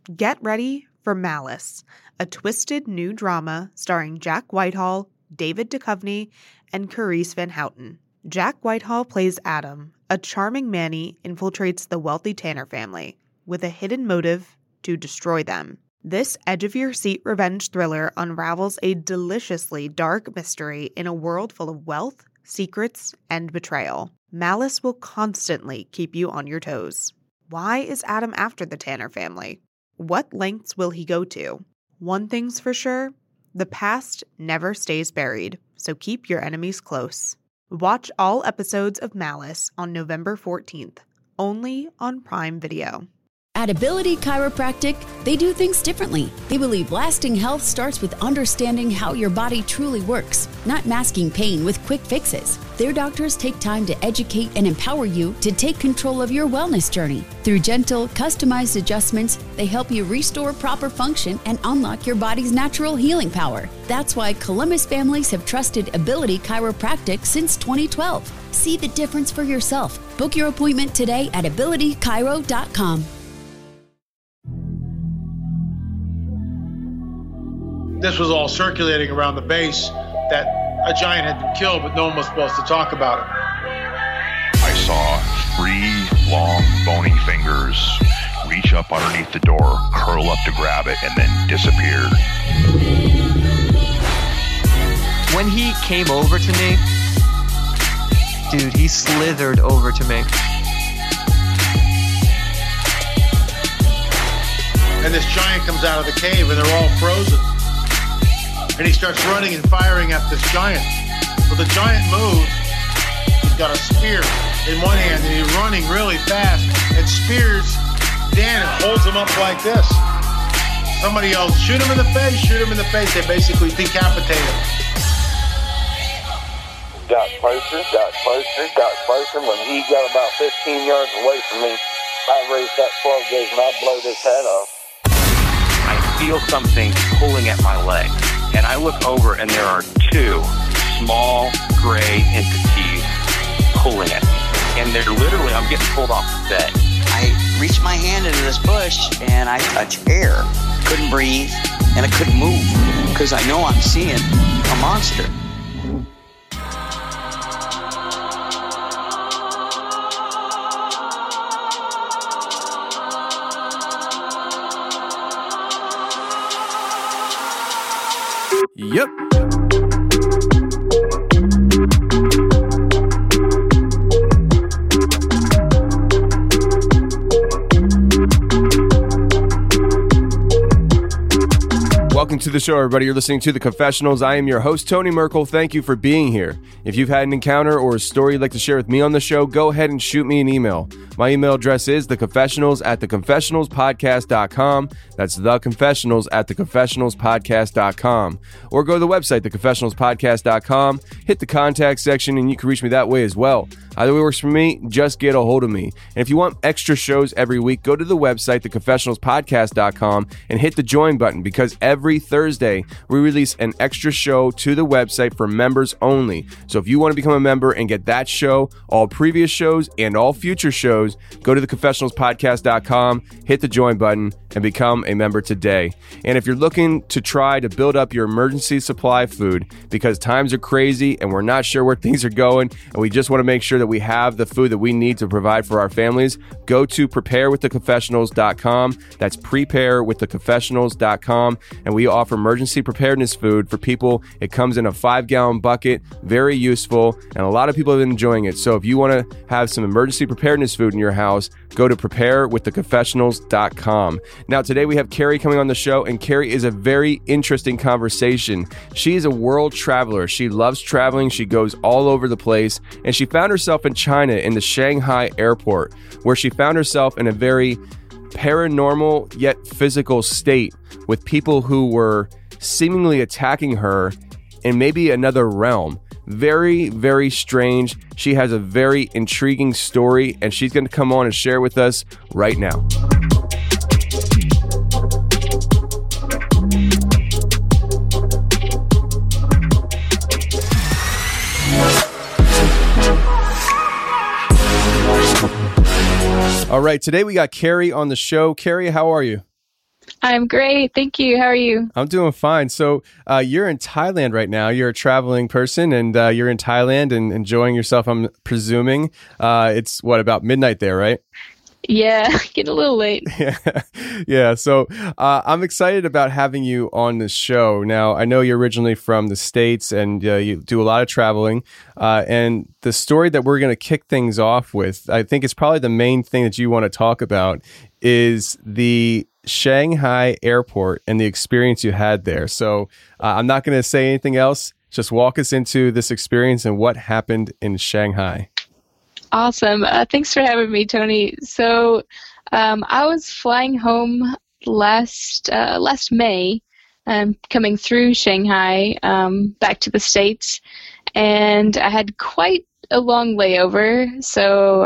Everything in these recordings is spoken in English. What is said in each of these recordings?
Get ready for Malice, a twisted new drama starring Jack Whitehall, David Duchovny, and Carice Van Houten. Jack Whitehall plays Adam, a charming Manny infiltrates the wealthy Tanner family with a hidden motive to destroy them. This edge-of-your-seat revenge thriller unravels a deliciously dark mystery in a world full of wealth, secrets, and betrayal. Malice will constantly keep you on your toes. Why is Adam after the Tanner family? What lengths will he go to? One thing's for sure, the past never stays buried, so keep your enemies close. Watch all episodes of Malice on November 14th, only on Prime Video. At Ability Chiropractic, they do things differently. They believe lasting health starts with understanding how your body truly works, not masking pain with quick fixes. Their doctors take time to educate and empower you to take control of your wellness journey. Through gentle, customized adjustments, they help you restore proper function and unlock your body's natural healing power. That's why Columbus families have trusted Ability Chiropractic since 2012. See the difference for yourself. Book your appointment today at abilitychiro.com. This was all circulating around the base that a giant had been killed, but no one was supposed to talk about it. I saw 3 long, bony fingers reach up underneath the door, curl up to grab it, and then disappear. When he came over to me, dude, he slithered over to me. And this giant comes out of the cave, and they're all frozen. And he starts running and firing at this giant. Well, the giant moves. He's got a spear in one hand, and he's running really fast and spears Dan and holds him up like this. Somebody yells, shoot him in the face, shoot him in the face. They basically decapitate him. Got closer. When he got about 15 yards away from me, I raised that 12 gauge and I blowed his head off. I feel something pulling at my leg. And I look over and there are 2 small gray entities pulling at me. And they're literally, I'm getting pulled off the bed. I reached my hand into this bush and I touched air. Couldn't breathe and I couldn't move because I know I'm seeing a monster. Yep. Welcome to the show, everybody. You're listening to The Confessionals. I am your host, Tony Merkel. Thank you for being here. If you've had an encounter or a story you'd like to share with me on the show, go ahead and shoot me an email. My email address is theconfessionals@theconfessionalspodcast.com. That's theconfessionals@theconfessionalspodcast.com. Or go to the website, theconfessionalspodcast.com, hit the contact section, and you can reach me that way as well. Either way works for me, just get a hold of me. And if you want extra shows every week, go to the website, theconfessionalspodcast.com, and hit the join button, because every Thursday we release an extra show to the website for members only. So if you want to become a member and get that show, all previous shows, and all future shows, go to theconfessionalspodcast.com, hit the join button, and become a member today. And if you're looking to try to build up your emergency supply of food because times are crazy and we're not sure where things are going, and we just want to make sure that we have the food that we need to provide for our families, go to preparewiththeconfessionals.com. That's preparewiththeconfessionals.com. And we offer emergency preparedness food for people. It comes in a 5-gallon bucket, very useful, and a lot of people have been enjoying it. So if you want to have some emergency preparedness food in your house, go to preparewiththeconfessionals.com. Now, today we have Carrie coming on the show, and Carrie is a very interesting conversation. She is a world traveler. She loves traveling. She goes all over the place, and she found herself in China in the Shanghai airport, where she found herself in a very paranormal yet physical state with people who were seemingly attacking her in maybe another realm. Very, very strange. She has a very intriguing story, and she's going to come on and share with us right now. All right, today we got Carrie on the show. Carrie, how are you? I'm great. Thank you. How are you? I'm doing fine. So you're in Thailand right now. You're a traveling person, and you're in Thailand and enjoying yourself, I'm presuming. It's, about midnight there, right? Yeah, getting a little late. Yeah. So I'm excited about having you on the show. Now, I know you're originally from the States and you do a lot of traveling. And the story that we're going to kick things off with, I think it's probably the main thing that you want to talk about, is the Shanghai airport and the experience you had there. So I'm not going to say anything else. Just walk us into this experience and what happened in Shanghai. Awesome. Thanks for having me, Tony. So I was flying home last May, coming through Shanghai back to the States, and I had quite a long layover. So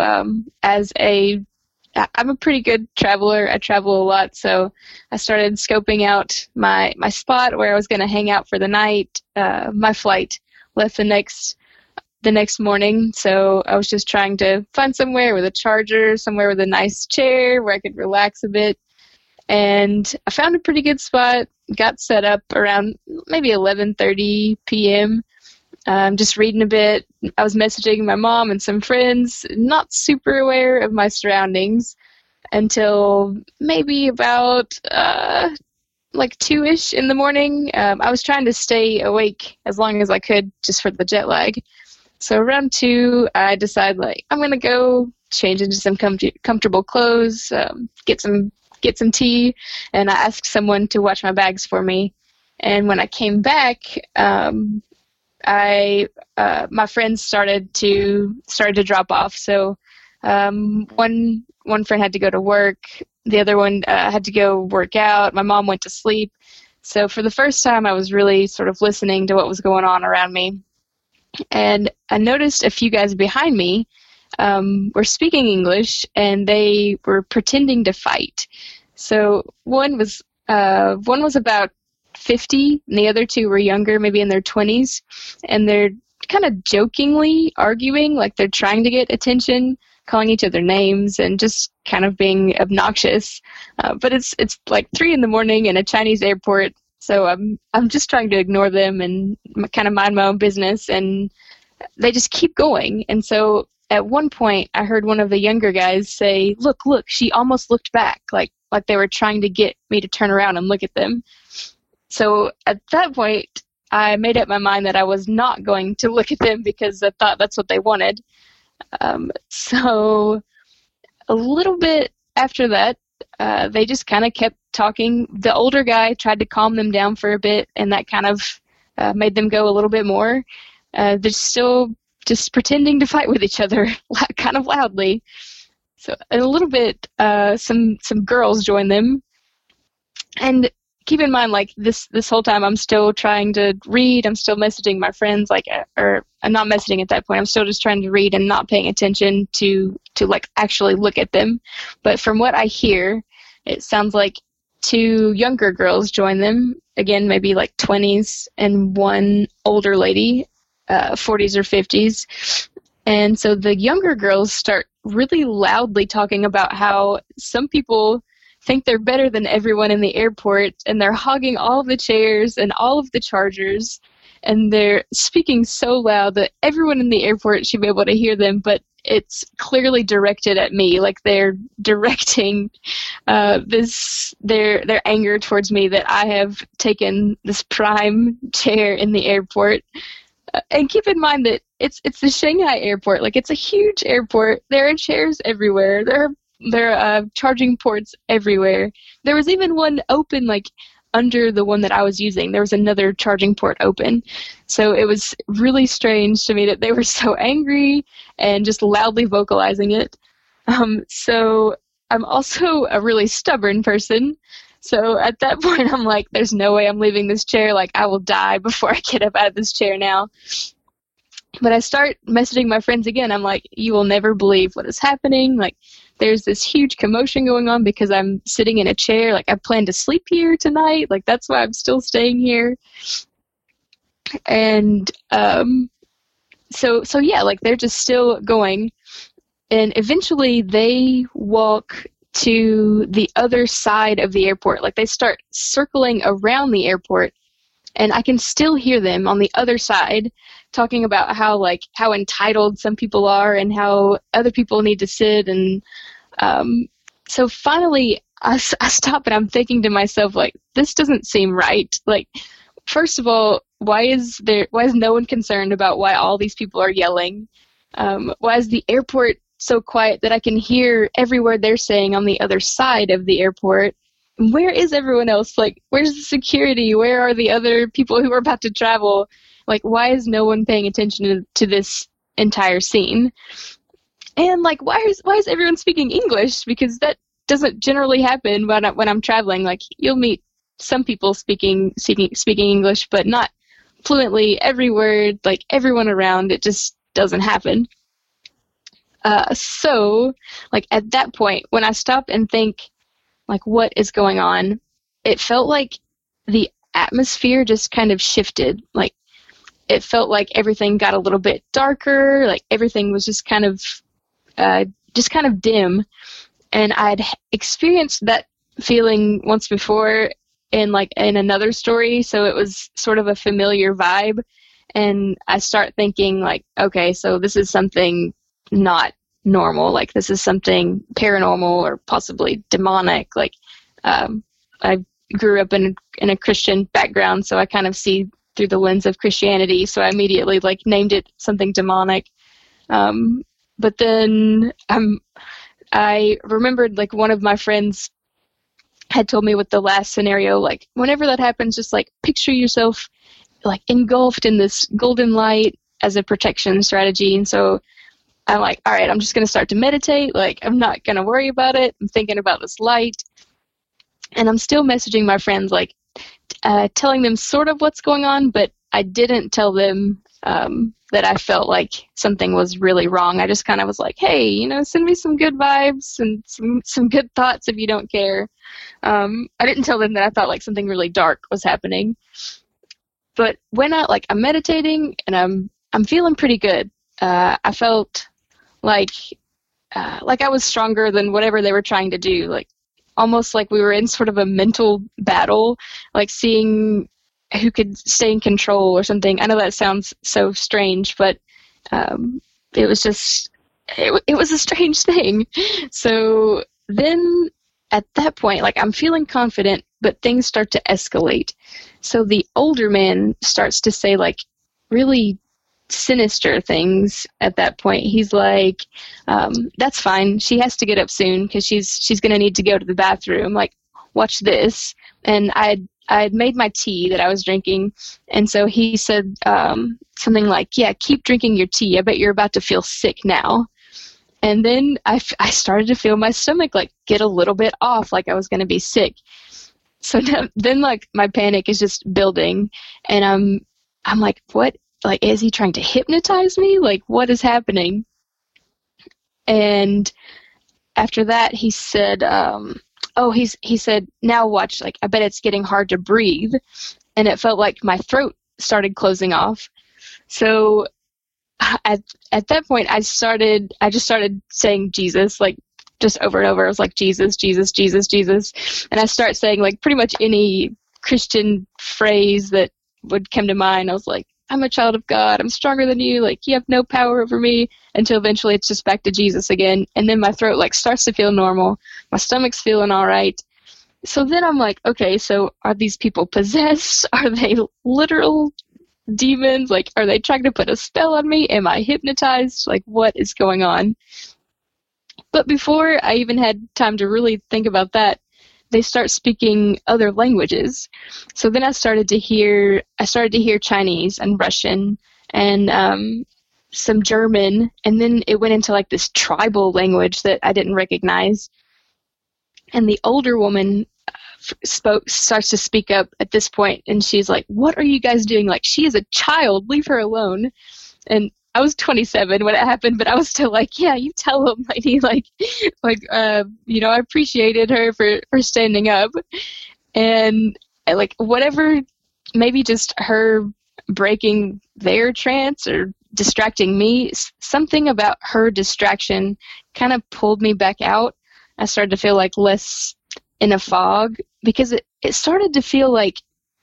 I'm a pretty good traveler. I travel a lot, so I started scoping out my spot where I was going to hang out for the night. My flight left the next morning, so I was just trying to find somewhere with a charger, somewhere with a nice chair where I could relax a bit. And I found a pretty good spot, got set up around maybe 11:30 p.m., just reading a bit. I was messaging my mom and some friends, not super aware of my surroundings until maybe about like 2-ish in the morning. I was trying to stay awake as long as I could just for the jet lag. So around 2, I decided, I'm going to go change into some comfortable clothes, get some tea, and I asked someone to watch my bags for me. And when I came back, my friends started to drop off. So one friend had to go to work, the other one had to go work out. My mom went to sleep. So for the first time, I was really sort of listening to what was going on around me. And I noticed a few guys behind me were speaking English, and they were pretending to fight. So one was about 50, and the other 2 were younger, maybe in their 20s, and they're kind of jokingly arguing, like they're trying to get attention, calling each other names, and just kind of being obnoxious. But it's like 3 in the morning in a Chinese airport. So I'm just trying to ignore them and kind of mind my own business, and they just keep going. And so at one point, I heard one of the younger guys say, "Look, she almost looked back," like they were trying to get me to turn around and look at them. So at that point, I made up my mind that I was not going to look at them because I thought that's what they wanted. So a little bit after that, they just kind of kept talking. The older guy tried to calm them down for a bit, and that kind of made them go a little bit more. They're still just pretending to fight with each other kind of loudly. So in a little bit, some girls joined them. And keep in mind, this whole time, I'm still trying to read. I'm still messaging my friends, or I'm not messaging at that point. I'm still just trying to read and not paying attention to actually look at them. But from what I hear, it sounds like 2 younger girls joined them, again, maybe 20s, and one older lady, 40s or 50s. And so the younger girls start really loudly talking about how some people think they're better than everyone in the airport, and they're hogging all of the chairs and all of the chargers, and they're speaking so loud that everyone in the airport should be able to hear them, but it's clearly directed at me. They're directing their anger towards me that I have taken this prime chair in the airport. And keep in mind that it's the Shanghai airport. It's a huge airport. There are chairs everywhere. There are charging ports everywhere. There was even one open, under the one that I was using. There was another charging port open. So it was really strange to me that they were so angry and just loudly vocalizing it. So I'm also a really stubborn person. So at that point, I'm like, there's no way I'm leaving this chair. I will die before I get up out of this chair now. But I start messaging my friends again. I'm like, you will never believe what is happening. There's this huge commotion going on because I'm sitting in a chair. I plan to sleep here tonight. That's why I'm still staying here. And so yeah, they're just still going. And eventually they walk to the other side of the airport. Like they start circling around the airport, and I can still hear them on the other side talking about how entitled some people are and how other people need to sit. And so finally I stop and I'm thinking to myself, like, this doesn't seem right. Like, first of all, why is no one concerned about why all these people are yelling? Why is the airport so quiet that I can hear every word they're saying on the other side of the airport? Where is everyone else? Like, where's the security? Where are the other people who are about to travel? Like, why is no one paying attention to this entire scene? And like, why is everyone speaking English? Because that doesn't generally happen when I'm traveling. Like, you'll meet some people speaking English, but not fluently every word, like everyone around. It just doesn't happen. So, like, at that point, when I stop and think, like, what is going on, it felt like the atmosphere just kind of shifted. Like, it felt like everything got a little bit darker, like everything was just kind of dim. And I'd experienced that feeling once before in another story, so it was sort of a familiar vibe. And I start thinking, like, okay, so this is something not normal. Like, this is something paranormal or possibly demonic. Like, I grew up in a Christian background, so I kind of see through the lens of Christianity. So I immediately named it something demonic. But then I remembered, like, one of my friends had told me with the last scenario, like, whenever that happens, just like picture yourself like engulfed in this golden light as a protection strategy. And so I'm like, all right, I'm just going to start to meditate. Like, I'm not going to worry about it. I'm thinking about this light. And I'm still messaging my friends, like, telling them sort of what's going on, but I didn't tell them that I felt like something was really wrong. I just kind of was like, hey, send me some good vibes and some good thoughts if you don't care. I didn't tell them that I thought like something really dark was happening. But when I'm meditating and I'm feeling pretty good. I felt like I was stronger than whatever they were trying to do. Like, almost like we were in sort of a mental battle, like seeing who could stay in control or something. I know that sounds so strange, but it was just, it was a strange thing. So then at that point, like, I'm feeling confident, but things start to escalate. So the older man starts to say, like, really sinister things at that point. He's like, that's fine. She has to get up soon because she's going to need to go to the bathroom. Like, watch this. And I had made my tea that I was drinking. And so he said something like, yeah, keep drinking your tea. I bet you're about to feel sick now. And then I started to feel my stomach, like, get a little bit off, like I was going to be sick. So then, like, my panic is just building. And I'm like, what? Like, is he trying to hypnotize me? Like, what is happening? And after that, he said, he said, now watch, like, I bet it's getting hard to breathe. And it felt like my throat started closing off. So at that point, I just started saying Jesus, like, just over and over. I was like, Jesus, Jesus, Jesus, Jesus. And I start saying, like, pretty much any Christian phrase that would come to mind. I was like, I'm a child of God. I'm stronger than you. Like, you have no power over me, until eventually it's just back to Jesus again. And then my throat, like, starts to feel normal. My stomach's feeling all right. So then I'm like, okay, so are these people possessed? Are they literal demons? Like, are they trying to put a spell on me? Am I hypnotized? Like, what is going on? But before I even had time to really think about that, they start speaking other languages. So then I started to hear Chinese and Russian and some German, and then it went into like this tribal language that I didn't recognize. And the older woman starts to speak up at this point, and she's like, "What are you guys doing? Like, she is a child. Leave her alone." And I was 27 when it happened, but I was still like, yeah, you tell him, lady. I appreciated her for standing up. And, like, whatever, maybe just her breaking their trance or distracting me, something about her distraction kind of pulled me back out. I started to feel like less in a fog, because it started to feel like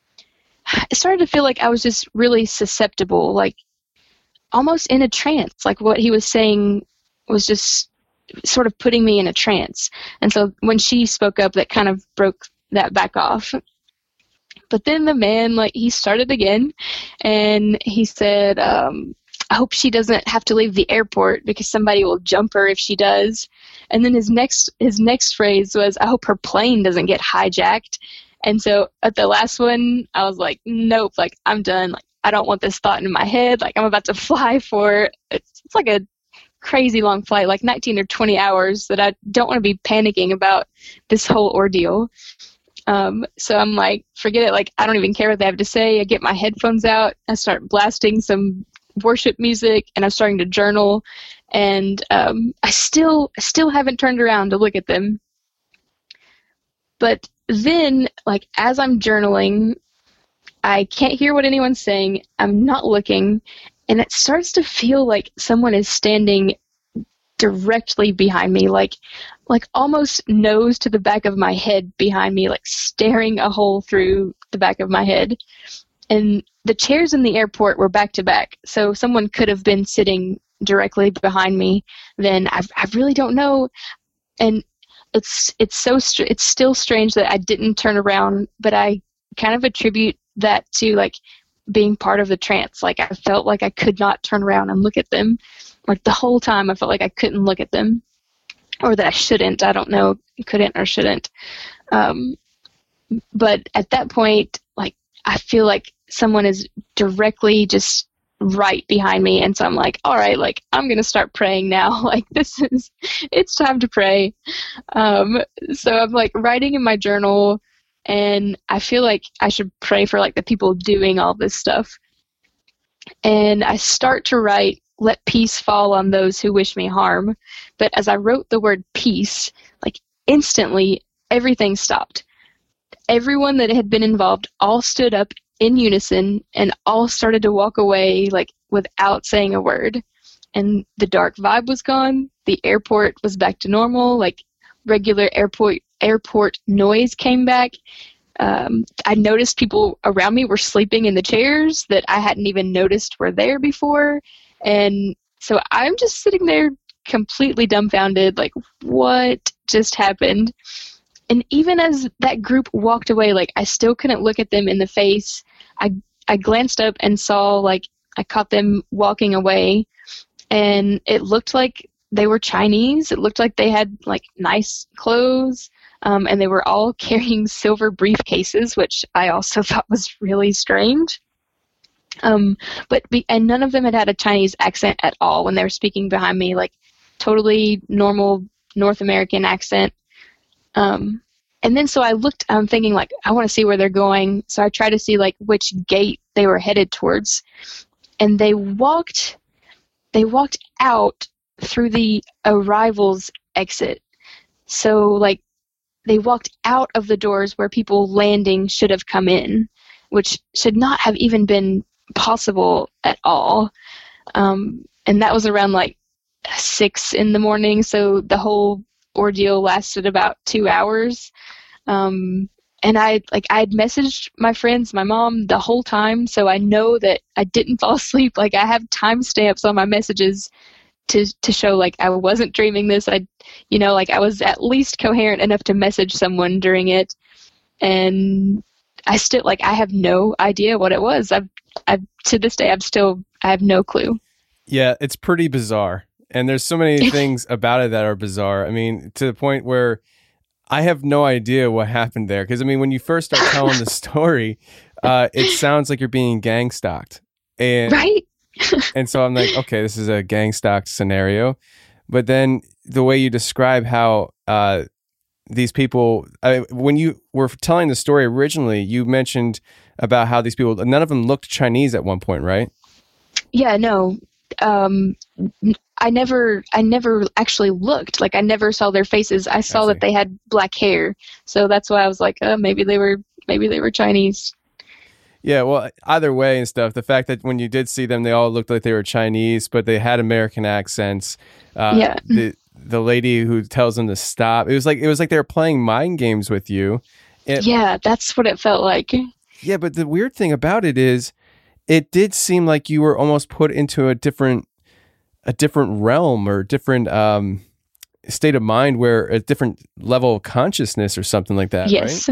I was just really susceptible, like almost in a trance. Like what he was saying was just sort of putting me in a trance. And so when she spoke up, that kind of broke that back off. But then the man, like, he started again, and he said, I hope she doesn't have to leave the airport because somebody will jump her if she does. And then his next phrase was, I hope her plane doesn't get hijacked. And so at the last one, I was like, nope, like, I'm done. Like, I don't want this thought in my head. Like, I'm about to fly for, it's like a crazy long flight, like 19 or 20 hours, that I don't want to be panicking about this whole ordeal. So I'm like, forget it. Like, I don't even care what they have to say. I get my headphones out. I start blasting some worship music, and I'm starting to journal. And I still haven't turned around to look at them. But then, like, as I'm journaling, I can't hear what anyone's saying. I'm not looking. And it starts to feel like someone is standing directly behind me, like almost nose to the back of my head behind me, like staring a hole through the back of my head. And the chairs in the airport were back to back, so someone could have been sitting directly behind me. Then I really don't know. And it's still strange that I didn't turn around, but I kind of attribute that to like being part of the trance. Like, I felt like I could not turn around and look at them. Like, the whole time I felt like I couldn't look at them, or that I shouldn't. I don't know, couldn't or shouldn't. But at that point, like, I feel like someone is directly just right behind me. And so I'm like, all right, like, I'm going to start praying now. Like, it's time to pray. So I'm like writing in my journal, and I feel like I should pray for like the people doing all this stuff. And I start to write, let peace fall on those who wish me harm. But as I wrote the word peace, like, instantly everything stopped. Everyone that had been involved all stood up in unison and all started to walk away, like, without saying a word. And the dark vibe was gone. The airport was back to normal. Like, regular airport noise came back. I noticed people around me were sleeping in the chairs that I hadn't even noticed were there before. And so I'm just sitting there completely dumbfounded, like, what just happened? And even as that group walked away, like, I still couldn't look at them in the face. I glanced up and saw, like, I caught them walking away, and it looked like they were Chinese. It looked like they had, like, nice clothes, and they were all carrying silver briefcases, which I also thought was really strange. And none of them had a Chinese accent at all when they were speaking behind me, like, totally normal North American accent. And then so I'm thinking, like, I want to see where they're going. So I try to see, like, which gate they were headed towards. And they walked out through the arrivals exit. So, like, they walked out of the doors where people landing should have come in, which should not have even been possible at all. And that was around, like, 6 a.m. So the whole ordeal lasted about 2 hours. And I had messaged my friends, my mom, the whole time, so I know that I didn't fall asleep. Like, I have timestamps on my messages to show, like, I wasn't dreaming this. I was at least coherent enough to message someone during it. And I still, like, I have no idea what it was. To this day, I have no clue. Yeah, it's pretty bizarre. And there's so many things about it that are bizarre. I mean, to the point where I have no idea what happened there. Because, I mean, when you first start telling the story, it sounds like you're being gang stalked. And, right? And so I'm like, okay, this is a gang stalked scenario. But then the way you describe how these people, when you were telling the story originally, you mentioned about how these people, none of them looked Chinese at one point, right? Yeah, no. I never actually looked. Like, I never saw their faces. I saw that they had black hair, so that's why I was like, maybe they were Chinese. Yeah, well, either way and stuff. The fact that when you did see them, they all looked like they were Chinese, but they had American accents. Yeah. the lady who tells them to stop. It was like they were playing mind games with you. Yeah, that's what it felt like. Yeah, but the weird thing about it is, it did seem like you were almost put into a different realm or different state of mind, where a different level of consciousness or something like that. Yes. Right?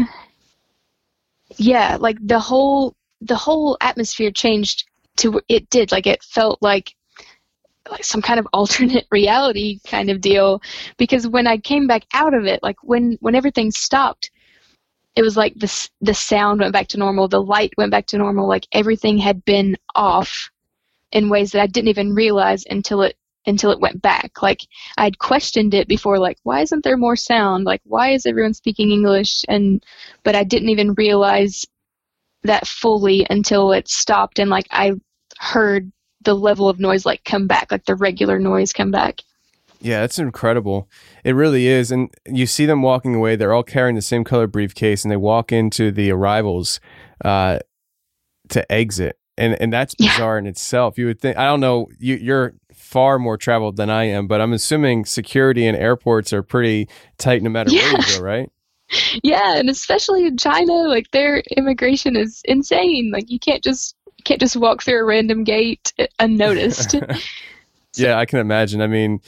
Yeah, like the whole atmosphere changed to it did. Like it felt like some kind of alternate reality kind of deal, because when I came back out of it, like when everything stopped, it was like the sound went back to normal, the light went back to normal, like everything had been off in ways that I didn't even realize until it went back. Like I'd questioned it before, like, why isn't there more sound? Like, why is everyone speaking English? But I didn't even realize that fully until it stopped, and like I heard the level of noise like come back, like the regular noise come back. Yeah, it's incredible. It really is. And you see them walking away. They're all carrying the same color briefcase, and they walk into the arrivals to exit. And that's bizarre in itself. You would think, I don't know, you're far more traveled than I am, but I'm assuming security in airports are pretty tight no matter where you go, right? Yeah, and especially in China, like their immigration is insane. Like you can't just walk through a random gate unnoticed. Yeah, I can imagine. I mean,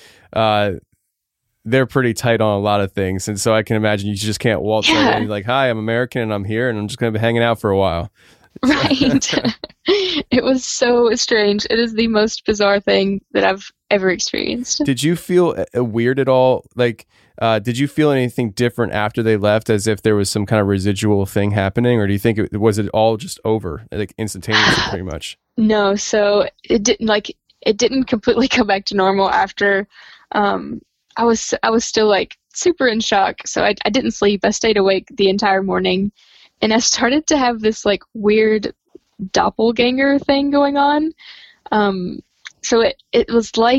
they're pretty tight on a lot of things, and so I can imagine you just can't waltz right in like, "Hi, I'm American, and I'm here, and I'm just going to be hanging out for a while." Right. It was so strange. It is the most bizarre thing that I've ever experienced. Did you feel weird at all? Like, did you feel anything different after they left, as if there was some kind of residual thing happening, or do you think was it all just over, like instantaneously, pretty much? No, so it didn't completely come back to normal after. I was still like super in shock, so I didn't sleep. I stayed awake the entire morning, and I started to have this like weird doppelganger thing going on. So it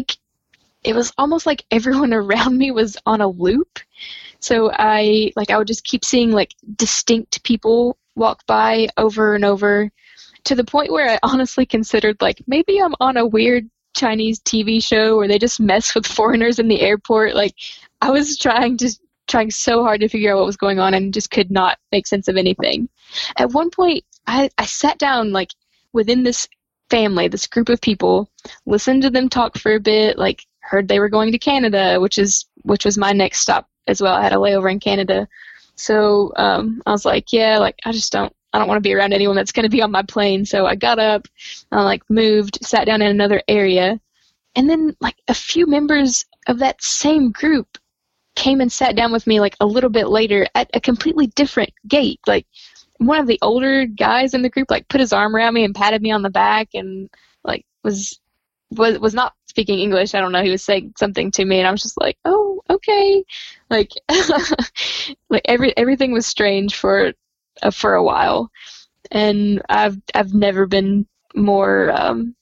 was almost like everyone around me was on a loop. So I would just keep seeing like distinct people walk by over and over, to the point where I honestly considered like maybe I'm on a weird Chinese TV show where they just mess with foreigners in the airport. Like I was trying so hard to figure out what was going on and just could not make sense of anything. At one point, I sat down like within this family, this group of people, listened to them talk for a bit, like heard they were going to Canada, which was my next stop as well. I had a layover in Canada. So I was like, yeah, like I don't want to be around anyone that's going to be on my plane. So I got up, I like moved, sat down in another area. And then like a few members of that same group came and sat down with me like a little bit later at a completely different gate. Like one of the older guys in the group like put his arm around me and patted me on the back and like was not speaking English. I don't know. He was saying something to me and I was just like, oh, okay. Like, like everything was strange for a while. And I've never been more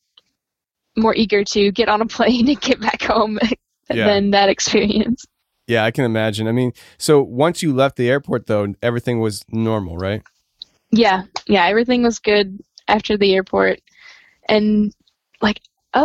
eager to get on a plane and get back home than that experience. Yeah, I can imagine. I mean, so once you left the airport, though, everything was normal, right? Yeah, everything was good after the airport. And, like,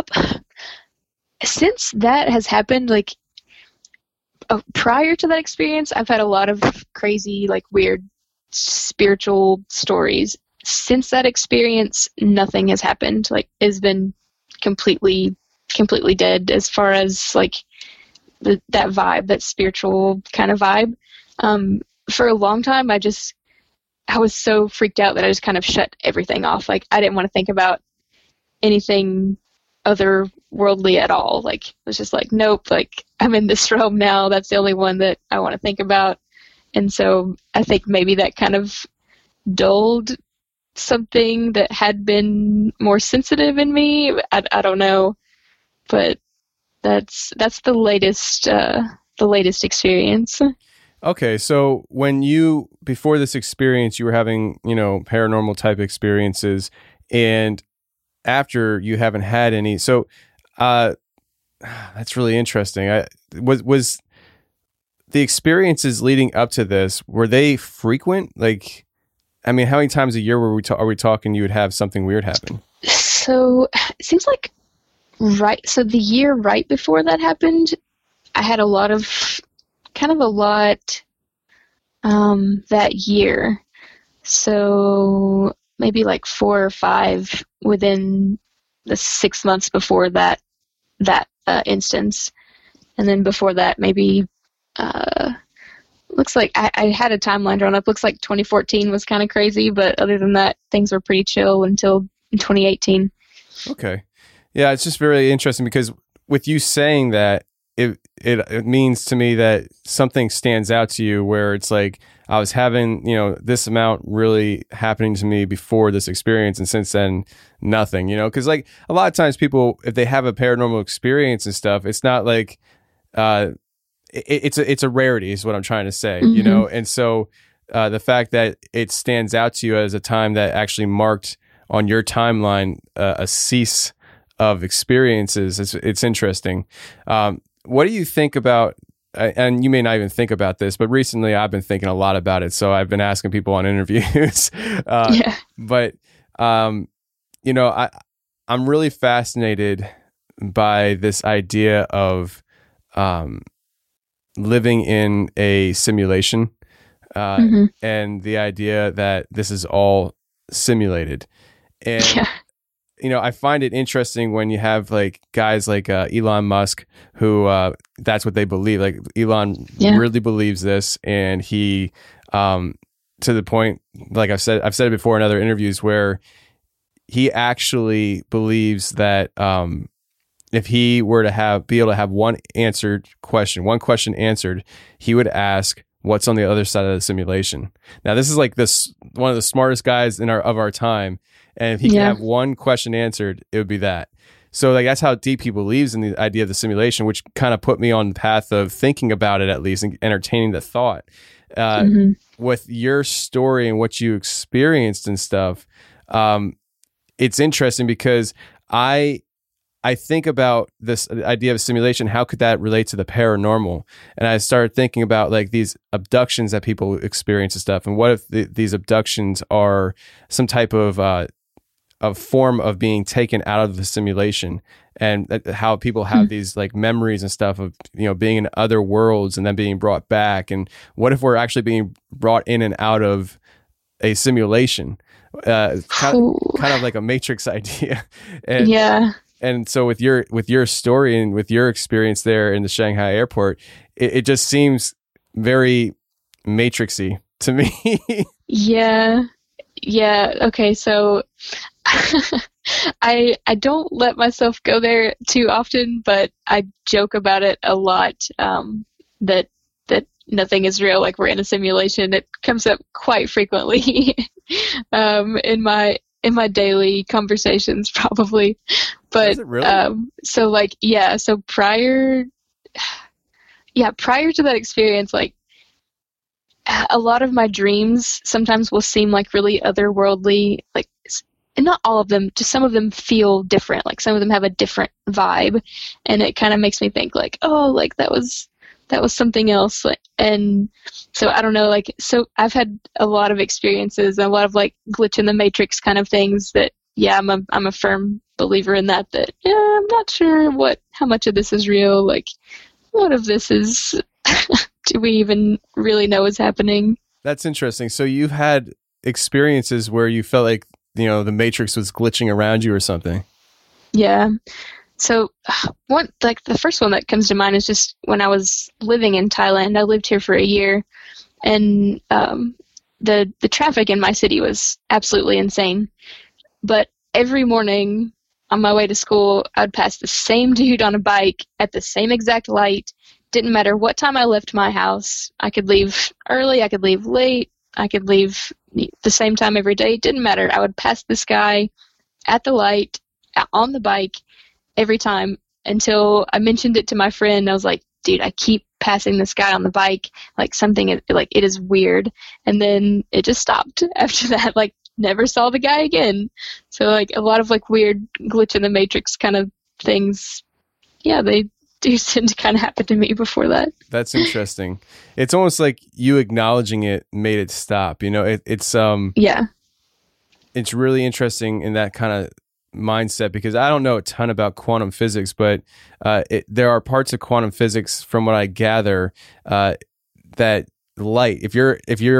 since that has happened, like, prior to that experience, I've had a lot of crazy, like, weird spiritual stories. Since that experience, nothing has happened. Like, it's been completely dead as far as, like, that vibe, that spiritual kind of vibe. For a long time, I was so freaked out that I just kind of shut everything off. Like, I didn't want to think about anything otherworldly at all. Like, it was just like, nope, like, I'm in this realm now. That's the only one that I want to think about. And so I think maybe that kind of dulled something that had been more sensitive in me. I don't know, but that's the latest experience. Okay, so before this experience, you were having, paranormal type experiences, and after you haven't had any. So that's really interesting. Was the experiences leading up to this, were they frequent? Like, I mean, how many times a year are we talking you would have something weird happen? So it seems like so the year right before that happened, I had a lot that year. So maybe like 4 or 5 within the 6 months before that instance. And then before that, maybe, looks like I had a timeline drawn up. Looks like 2014 was kind of crazy, but other than that, things were pretty chill until 2018. Okay. Yeah, it's just very interesting because with you saying that, it means to me that something stands out to you where it's like, I was having, this amount really happening to me before this experience, and since then, nothing, because like a lot of times people, if they have a paranormal experience and stuff, it's not like, it's a rarity is what I'm trying to say, and so the fact that it stands out to you as a time that actually marked on your timeline a cease of experiences, it's interesting. What do you think about, and you may not even think about this, but recently I've been thinking a lot about it. So I've been asking people on interviews, but, I'm really fascinated by this idea of living in a simulation and the idea that this is all simulated. And I find it interesting when you have like guys like Elon Musk, who that's what they believe. Like Elon really believes this, and he, to the point, like I've said it before in other interviews, where he actually believes that if he were to be able to have one question answered, he would ask, "What's on the other side of the simulation?" Now, this is like one of the smartest guys of our time. And if he can have one question answered, it would be that. So like that's how deep he believes in the idea of the simulation, which kind of put me on the path of thinking about it, at least, and entertaining the thought. With your story and what you experienced and stuff, it's interesting because I think about this idea of simulation. How could that relate to the paranormal? And I started thinking about like these abductions that people experience and stuff. And what if these abductions are some type of form of being taken out of the simulation, and how people have these like memories and stuff of, being in other worlds and then being brought back. And what if we're actually being brought in and out of a simulation? Kind of like a Matrix idea. And so with your story and with your experience there in the Shanghai airport, it just seems very Matrixy to me. Yeah. Okay. So I don't let myself go there too often, but I joke about it a lot. That nothing is real. Like we're in a simulation. It comes up quite frequently in my daily conversations, probably. But Is it really? So prior to that experience, like a lot of my dreams sometimes will seem like really otherworldly, like, and not all of them, just some of them feel different. Like some of them have a different vibe, and it kind of makes me think like, oh, like that was something else. Like, and so I don't know, like, so I've had a lot of experiences and a lot of like glitch in the matrix kind of things that, I'm a firm believer in that, I'm not sure how much of this is real. Like what of this is, do we even really know what's happening? That's interesting. So you've had experiences where you felt like, the Matrix was glitching around you or something. Yeah. So the first one that comes to mind is just when I was living in Thailand. I lived here for a year, and the traffic in my city was absolutely insane. But every morning on my way to school, I'd pass the same dude on a bike at the same exact light. Didn't matter what time I left my house. I could leave early, I could leave late, I could leave the same time every day. It didn't matter. I would pass this guy at the light on the bike every time until I mentioned it to my friend. I was like, dude, I keep passing this guy on the bike. Like something, like it is weird. And then it just stopped after that. Like never saw the guy again. So like a lot of like weird glitch in the matrix kind of things. Yeah, they do tend to kind of happen to me before that. That's interesting. It's almost like you acknowledging it made it stop. It's really interesting in that kind of mindset, because I don't know a ton about quantum physics, but there are parts of quantum physics, from what I gather, that light, if you're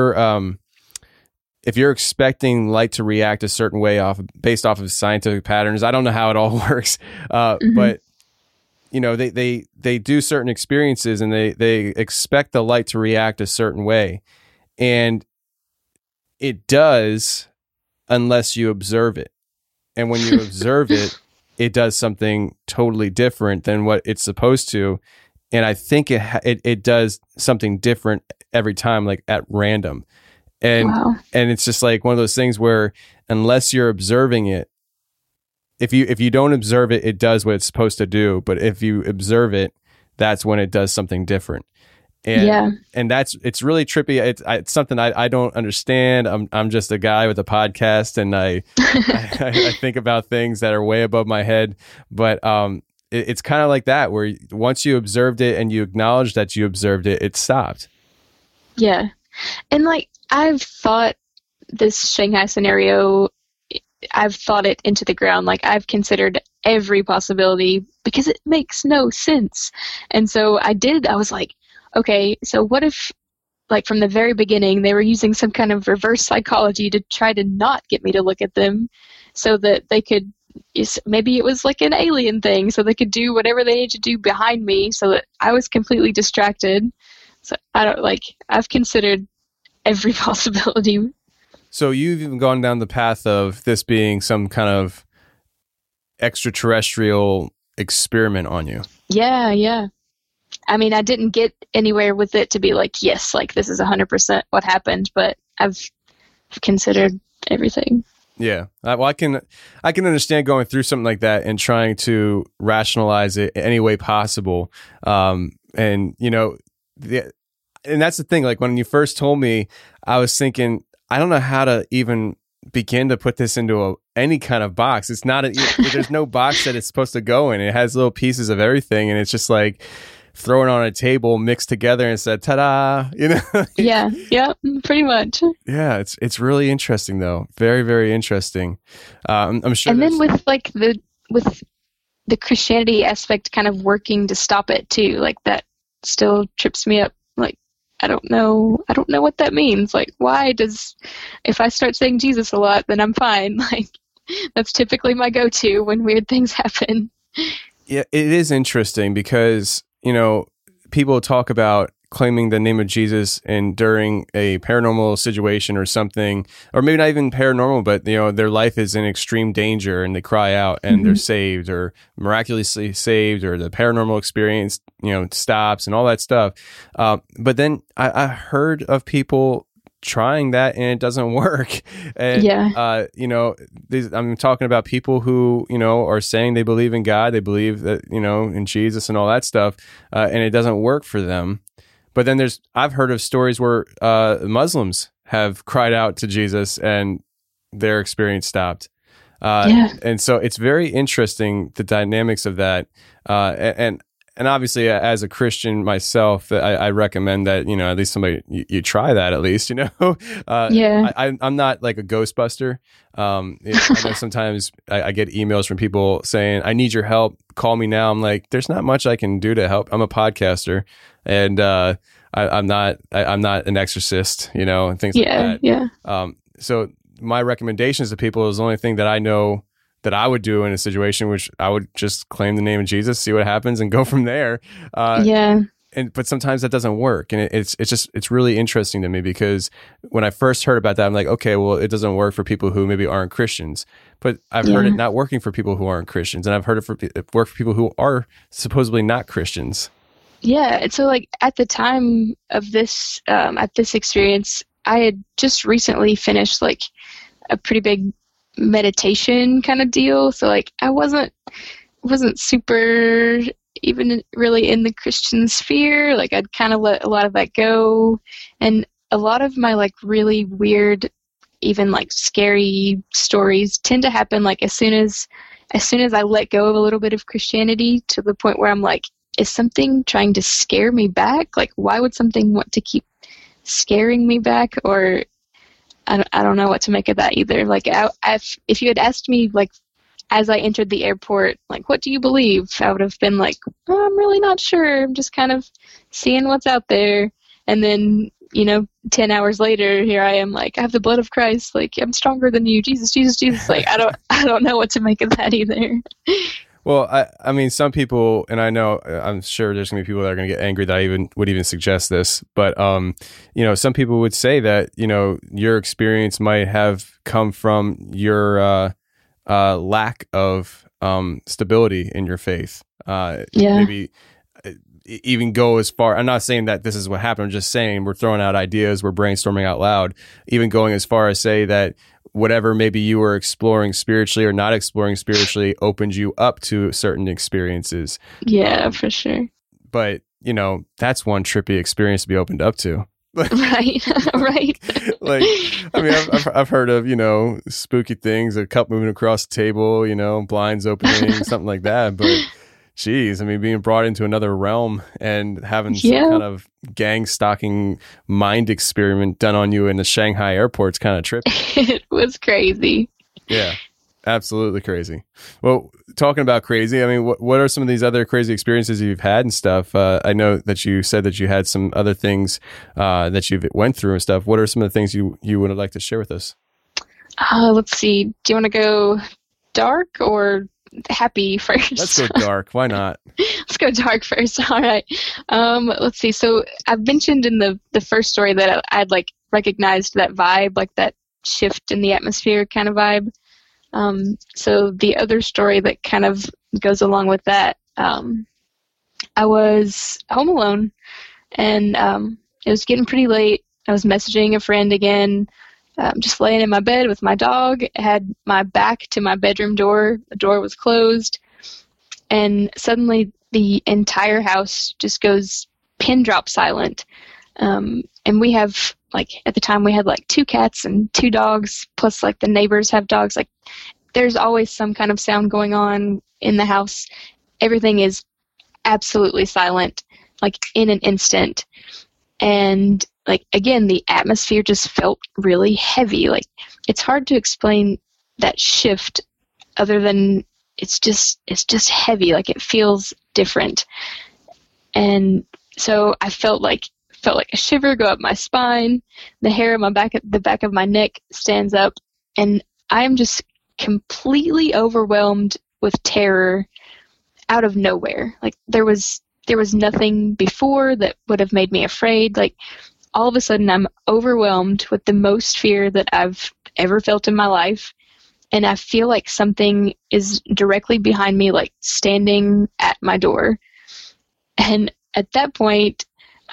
expecting light to react a certain way based off of scientific patterns, I don't know how it all works, but you know, they do certain experiences and they expect the light to react a certain way, and it does unless you observe it. And when you observe it, it does something totally different than what it's supposed to. And I think it does something different every time, like at random. And and it's just like one of those things where unless you're observing it, if you don't observe it, it does what it's supposed to do. But if you observe it, that's when it does something different. And it's really trippy. It's something I don't understand. I'm just a guy with a podcast, and I think about things that are way above my head. But it's kind of like that, where once you observed it and you acknowledge that you observed it, it stopped. Yeah. And like, I've thought this Shanghai scenario, I've thought it into the ground. Like, I've considered every possibility because it makes no sense. And so I was like, okay, so what if, like, from the very beginning, they were using some kind of reverse psychology to try to not get me to look at them, so that they could, maybe it was like an alien thing, so they could do whatever they needed to do behind me, so that I was completely distracted. So I've considered every possibility. So you've even gone down the path of this being some kind of extraterrestrial experiment on you. Yeah. I mean, I didn't get anywhere with it to be like, yes, like this is 100% what happened, but I've considered everything. Yeah. Well, I can understand going through something like that and trying to rationalize it any way possible. And you know, and that's the thing, like when you first told me, I was thinking, I don't know how to even begin to put this into any kind of box. It's not there's no box that it's supposed to go in. It has little pieces of everything, and it's just like thrown on a table, mixed together, and said, "Ta-da!" You know? Yeah, pretty much. Yeah, it's really interesting though. Very, very interesting. I'm sure. And then with like the Christianity aspect kind of working to stop it too, like that still trips me up. Like, I don't know what that means. Like, if I start saying Jesus a lot, then I'm fine. Like, that's typically my go-to when weird things happen. Yeah, it is interesting because, you know, people talk about claiming the name of Jesus and during a paranormal situation or something, or maybe not even paranormal, but, you know, their life is in extreme danger and they cry out and they're saved or miraculously saved, or the paranormal experience, you know, stops and all that stuff. But then I heard of people trying that and it doesn't work. And, you know, I'm talking about people who, you know, are saying they believe in God, they believe that, you know, in Jesus and all that stuff, and it doesn't work for them. But then I've heard of stories where Muslims have cried out to Jesus and their experience stopped. And so it's very interesting, the dynamics of that. And obviously, as a Christian myself, I recommend that, you know, at least somebody, you try that at least, you know. I'm not like a Ghostbuster. I know sometimes I get emails from people saying, I need your help, call me now. I'm like, there's not much I can do to help. I'm a podcaster, and I'm not an exorcist, you know, and things like that. So my recommendations to people is the only thing that I know that I would do in a situation, which I would just claim the name of Jesus, see what happens, and go from there. But sometimes that doesn't work, and it's really interesting to me, because when I first heard about that, I'm like, okay, well, it doesn't work for people who maybe aren't Christians, but I've heard it not working for people who aren't Christians, and I've heard it work for people who are supposedly not Christians. Yeah, and so like at the time of this, at this experience, I had just recently finished like a pretty big meditation kind of deal. So like I wasn't super even really in the Christian sphere. Like I'd kind of let a lot of that go, and a lot of my like really weird, even like scary stories tend to happen like as soon as I let go of a little bit of Christianity, to the point where I'm like, is something trying to scare me back? Like, why would something want to keep scaring me back? Or I don't know what to make of that either. Like, if you had asked me like as I entered the airport, like, what do you believe? I would have been like, oh, I'm really not sure. I'm just kind of seeing what's out there. And then, 10 hours later, here I am, like, I have the blood of Christ. Like, I'm stronger than you. Jesus, Jesus, Jesus. Like, I don't know what to make of that either. Well, I mean, some people, and I'm sure there's going to be people that are going to get angry that I would even suggest this, but, some people would say that, your experience might have come from your lack of stability in your faith. Maybe even go as far, I'm not saying that this is what happened, I'm just saying we're throwing out ideas, we're brainstorming out loud, even going as far as say that whatever maybe you were exploring spiritually or not exploring spiritually opened you up to certain experiences. Yeah, for sure. But, that's one trippy experience to be opened up to. Right. Like, I mean, I've heard of, spooky things, a cup moving across the table, blinds opening, something like that. But geez, I mean, being brought into another realm and having some kind of gang stalking mind experiment done on you in the Shanghai airport's kind of trippy. It was crazy. Yeah, absolutely crazy. Well, talking about crazy, I mean, what are some of these other crazy experiences you've had and stuff? I know that you said that you had some other things that you've went through and stuff. What are some of the things you would like to share with us? Let's see. Do you want to go dark or happy first? Let's go dark. Why not? Let's go dark first. All right. Let's see. So I've mentioned in the first story that I'd like recognized that vibe, like that shift in the atmosphere kind of vibe. So the other story that kind of goes along with that, I was home alone and it was getting pretty late. I was messaging a friend again, just laying in my bed with my dog. I had my back to my bedroom door. The door was closed. And suddenly the entire house just goes pin drop silent. And we have, like, at the time we had like 2 cats and 2 dogs, plus like the neighbors have dogs. Like, there's always some kind of sound going on in the house. Everything is absolutely silent, like in an instant. And like, again, the atmosphere just felt really heavy. Like, it's hard to explain that shift other than it's just heavy. Like, it feels different. And so I felt like a shiver go up my spine. The hair on the back of my neck stands up, and I'm just completely overwhelmed with terror out of nowhere. Like, there was nothing before that would have made me afraid. Like, all of a sudden I'm overwhelmed with the most fear that I've ever felt in my life. And I feel like something is directly behind me, like standing at my door. And at that point,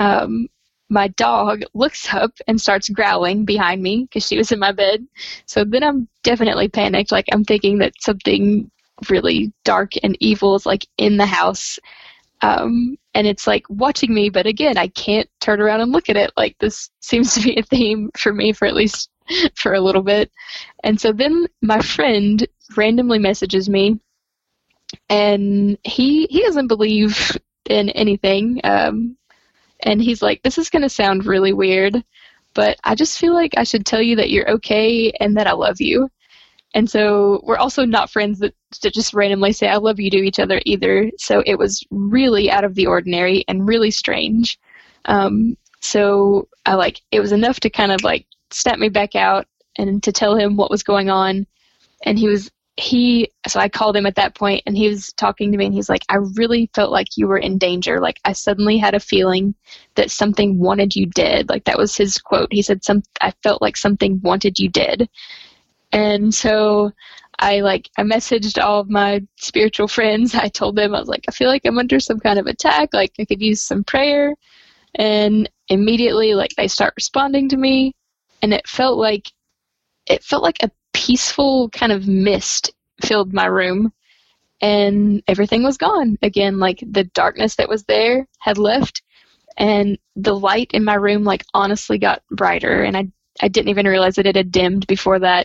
my dog looks up and starts growling behind me because she was in my bed. So then I'm definitely panicked. Like, I'm thinking that something really dark and evil is like in the house. And it's like watching me, but again, I can't turn around and look at it. Like, this seems to be a theme for me for at least for a little bit. And so then my friend randomly messages me, and he doesn't believe in anything. And he's like, this is going to sound really weird, but I just feel like I should tell you that you're okay and that I love you. And so we're also not friends that just randomly say I love you to each other either. So it was really out of the ordinary and really strange. So it was enough to kind of like snap me back out and to tell him what was going on. And so I called him at that point, and he was talking to me, and he's like, I really felt like you were in danger. Like, I suddenly had a feeling that something wanted you dead. Like, that was his quote. He said, I felt like something wanted you dead. And so I messaged all of my spiritual friends. I told them, I was like, I feel like I'm under some kind of attack. Like, I could use some prayer. And immediately, like, they start responding to me. And it felt like a peaceful kind of mist filled my room, and everything was gone again. Like, the darkness that was there had left, and the light in my room, like, honestly got brighter. And I didn't even realize that it had dimmed before that.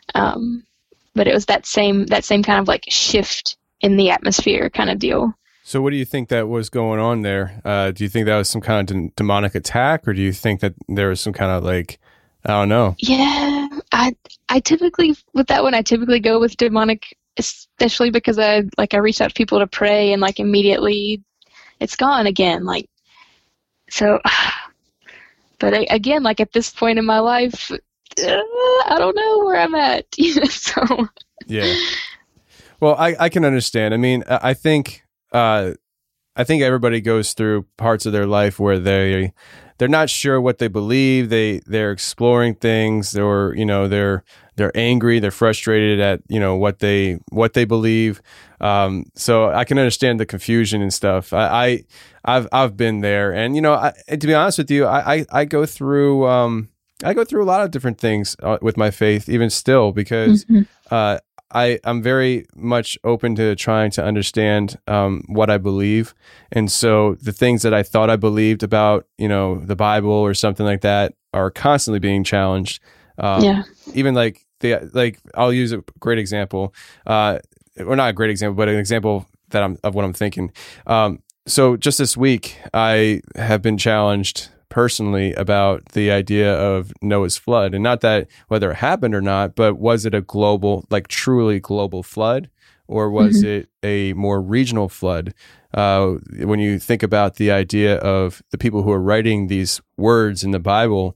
But it was that same kind of like shift in the atmosphere kind of deal. So what do you think that was going on there? Do you think that was some kind of demonic attack, or do you think that there was some kind of like, I don't know? Yeah, I typically, with that one, I typically go with demonic especially because I reached out to people to pray, and like immediately it's gone again. Like, so, but again, like at this point in my life, I don't know where I'm at. So yeah. Well, I can understand. I mean, I think everybody goes through parts of their life where they're not sure what they believe. They're exploring things, or they're angry, they're frustrated at what they believe. So I can understand the confusion and stuff. I've been there, and to be honest with you, I go through a lot of different things with my faith, even still, because I'm very much open to trying to understand what I believe. And so the things that I thought I believed about, the Bible or something like that are constantly being challenged. Even like I'll use a great example, or not a great example, but an example of what I'm thinking. So just this week, I have been challenged personally about the idea of Noah's flood, and not that whether it happened or not, but was it a global, like truly global flood, or was it a more regional flood? When you think about the idea of the people who are writing these words in the Bible,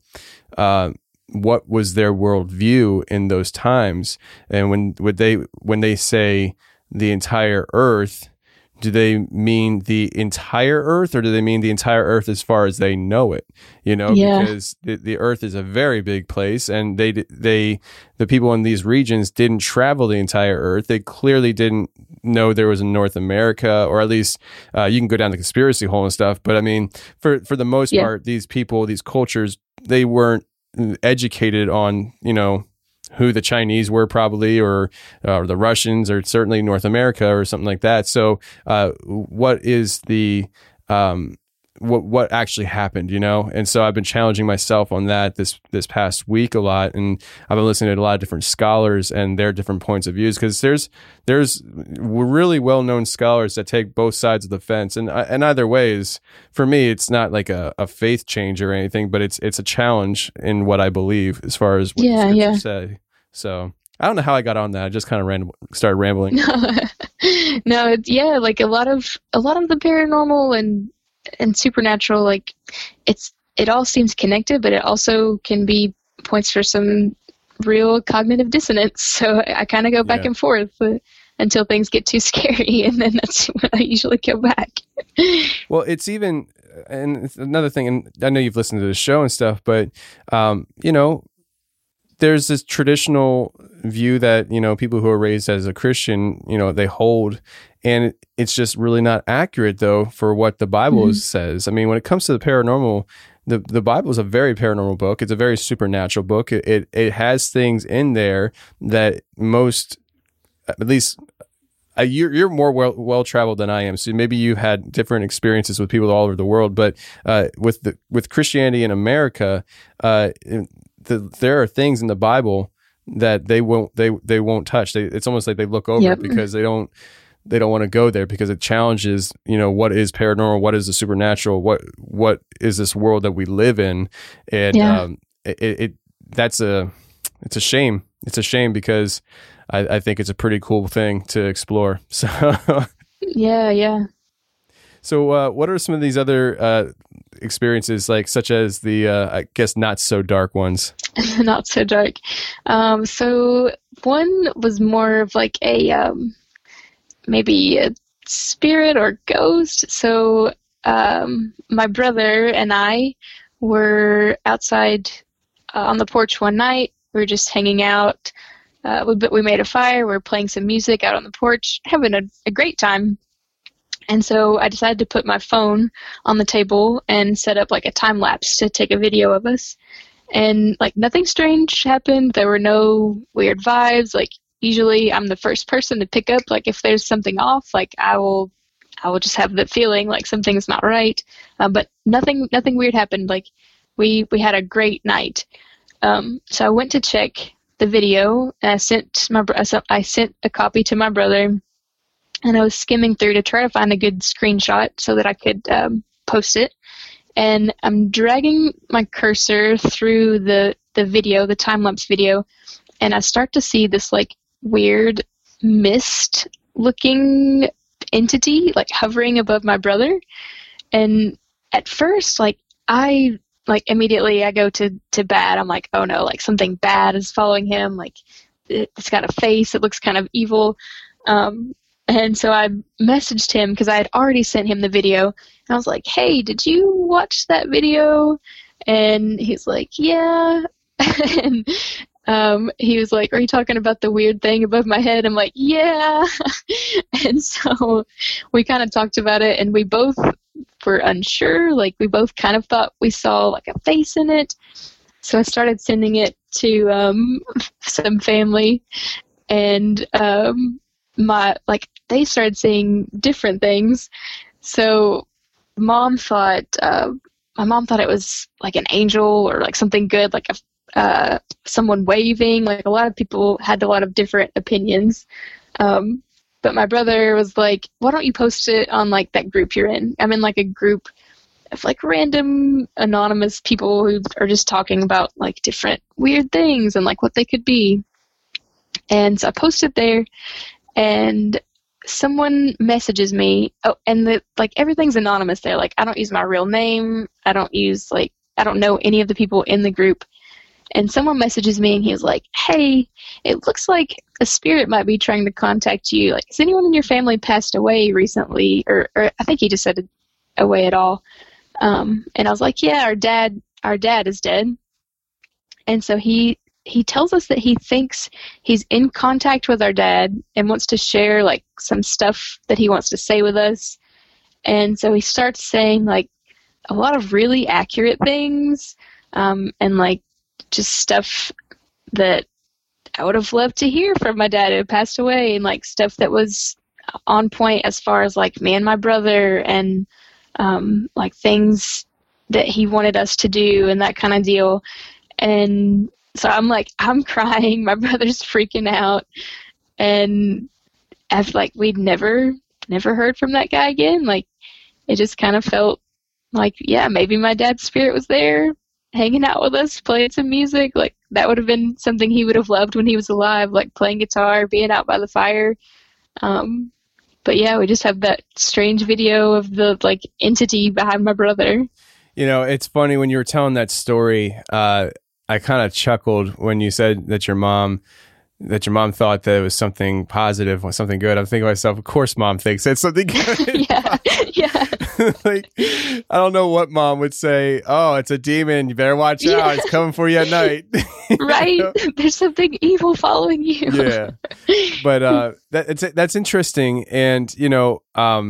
what was their worldview in those times? And when they say the entire earth, do they mean the entire earth, or do they mean the entire earth as far as they know it? Because the earth is a very big place, and the people in these regions didn't travel the entire earth. They clearly didn't know there was a North America, or at least you can go down the conspiracy hole and stuff. But I mean, for the most part, these people, these cultures, they weren't educated on, who the Chinese were probably, or the Russians, or certainly North America or something like that. So what is the what actually happened, And so I've been challenging myself on that this past week a lot, and I've been listening to a lot of different scholars and their different points of views, because there's really well-known scholars that take both sides of the fence, and either way is, for me, it's not like a faith change or anything, but it's a challenge in what I believe as far as what the scriptures say. So I don't know how I got on that. I just kind of started rambling. No, like a lot of the paranormal and supernatural, like it all seems connected, but it also can be points for some real cognitive dissonance. So I kind of go back and forth until things get too scary, and then that's when I usually go back. Well, it's even, and it's another thing, and I know you've listened to the show and stuff, but there's this traditional view that, people who are raised as a Christian, they hold, and it's just really not accurate, though, for what the Bible says. I mean, when it comes to the paranormal, the Bible is a very paranormal book. It's a very supernatural book. It has things in there that most, at least, you're more well traveled than I am, so maybe you've had different experiences with people all over the world. But with Christianity in America, there are things in the Bible that they won't touch. It's almost like they look over it because they don't want to go there, because it challenges, what is paranormal, what is the supernatural, what is this world that we live in, and it's a shame. It's a shame, because I think it's a pretty cool thing to explore. So yeah. So what are some of these other experiences, such as the I guess not so dark ones? Not so dark. So one was more of like a maybe a spirit or ghost. So my brother and I were outside on the porch one night. We were just hanging out. We made a fire. We were playing some music out on the porch, having a great time. And so I decided to put my phone on the table and set up like a time lapse to take a video of us. And like nothing strange happened. There were no weird vibes. Like usually I'm the first person to pick up, like if there's something off, like I will just have the feeling like something's not right. But nothing weird happened. Like we had a great night. So I went to check the video, and I sent a copy to my brother. And I was skimming through to try to find a good screenshot so that I could post it. And I'm dragging my cursor through the video, the time-lapse video, and I start to see this like weird mist looking entity like hovering above my brother. And at first, I immediately I go to bad. I'm like, oh no, like something bad is following him. Like it's got a face. It looks kind of evil. And so I messaged him because I had already sent him the video. And I was like, hey, did you watch that video? And he's like, yeah. And he was like, are you talking about the weird thing above my head? I'm like, yeah. And so we kind of talked about it, and we both were unsure. Like, we both kind of thought we saw like a face in it. So I started sending it to some family, and they started seeing different things. So my mom thought it was like an angel or like something good, like someone waving. Like, a lot of people had a lot of different opinions. But my brother was like, why don't you post it on like that group you're in? I'm in like a group of like random anonymous people who are just talking about like different weird things and like what they could be. And so I posted there, and someone messages me. Oh, and everything's anonymous there. Like, I don't use my real name. I don't know any of the people in the group. And someone messages me, and he was like, hey, it looks like a spirit might be trying to contact you. Like, has anyone in your family passed away recently? Or I think he just said away at all. And I was like, yeah, our dad is dead. And so he tells us that he thinks he's in contact with our dad and wants to share like some stuff that he wants to say with us. And so he starts saying like a lot of really accurate things, and like just stuff that I would have loved to hear from my dad who had passed away, and like stuff that was on point as far as like me and my brother, and like things that he wanted us to do and that kind of deal. And so I'm crying, my brother's freaking out, and after we'd never heard from that guy again. Like, it just kind of felt like, yeah, maybe my dad's spirit was there hanging out with us, playing some music. Like, that would have been something he would have loved when he was alive, like playing guitar, being out by the fire. But yeah, we just have that strange video of the like entity behind my brother. You know, it's funny when you were telling that story, I kind of chuckled when you said that your mom thought that it was something positive or something good. I'm thinking to myself, of course mom thinks it's something good. Yeah. Like, I don't know what mom would say. Oh, it's a demon. You better watch out. It's coming for you at night. Right. You know? There's something evil following you. Yeah. But that's interesting. And, you know,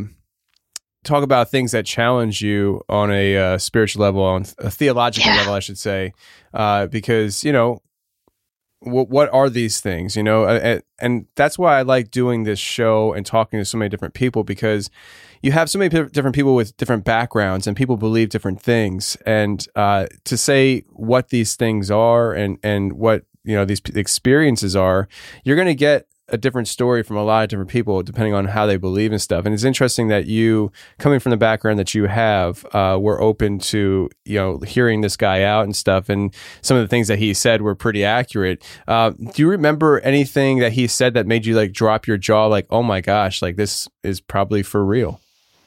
talk about things that challenge you on a spiritual level, on a theological level, I should say, because, you know, what are these things, you know? And that's why I like doing this show and talking to so many different people, because you have so many different people with different backgrounds, and people believe different things. And to say what these things are and what, you know, these experiences are, you're going to get a different story from a lot of different people depending on how they believe and stuff. And it's interesting that you, coming from the background that you have, were open to, you know, hearing this guy out and stuff. And some of the things that he said were pretty accurate. Do you remember anything that he said that made you like drop your jaw, like, oh my gosh, like this is probably for real?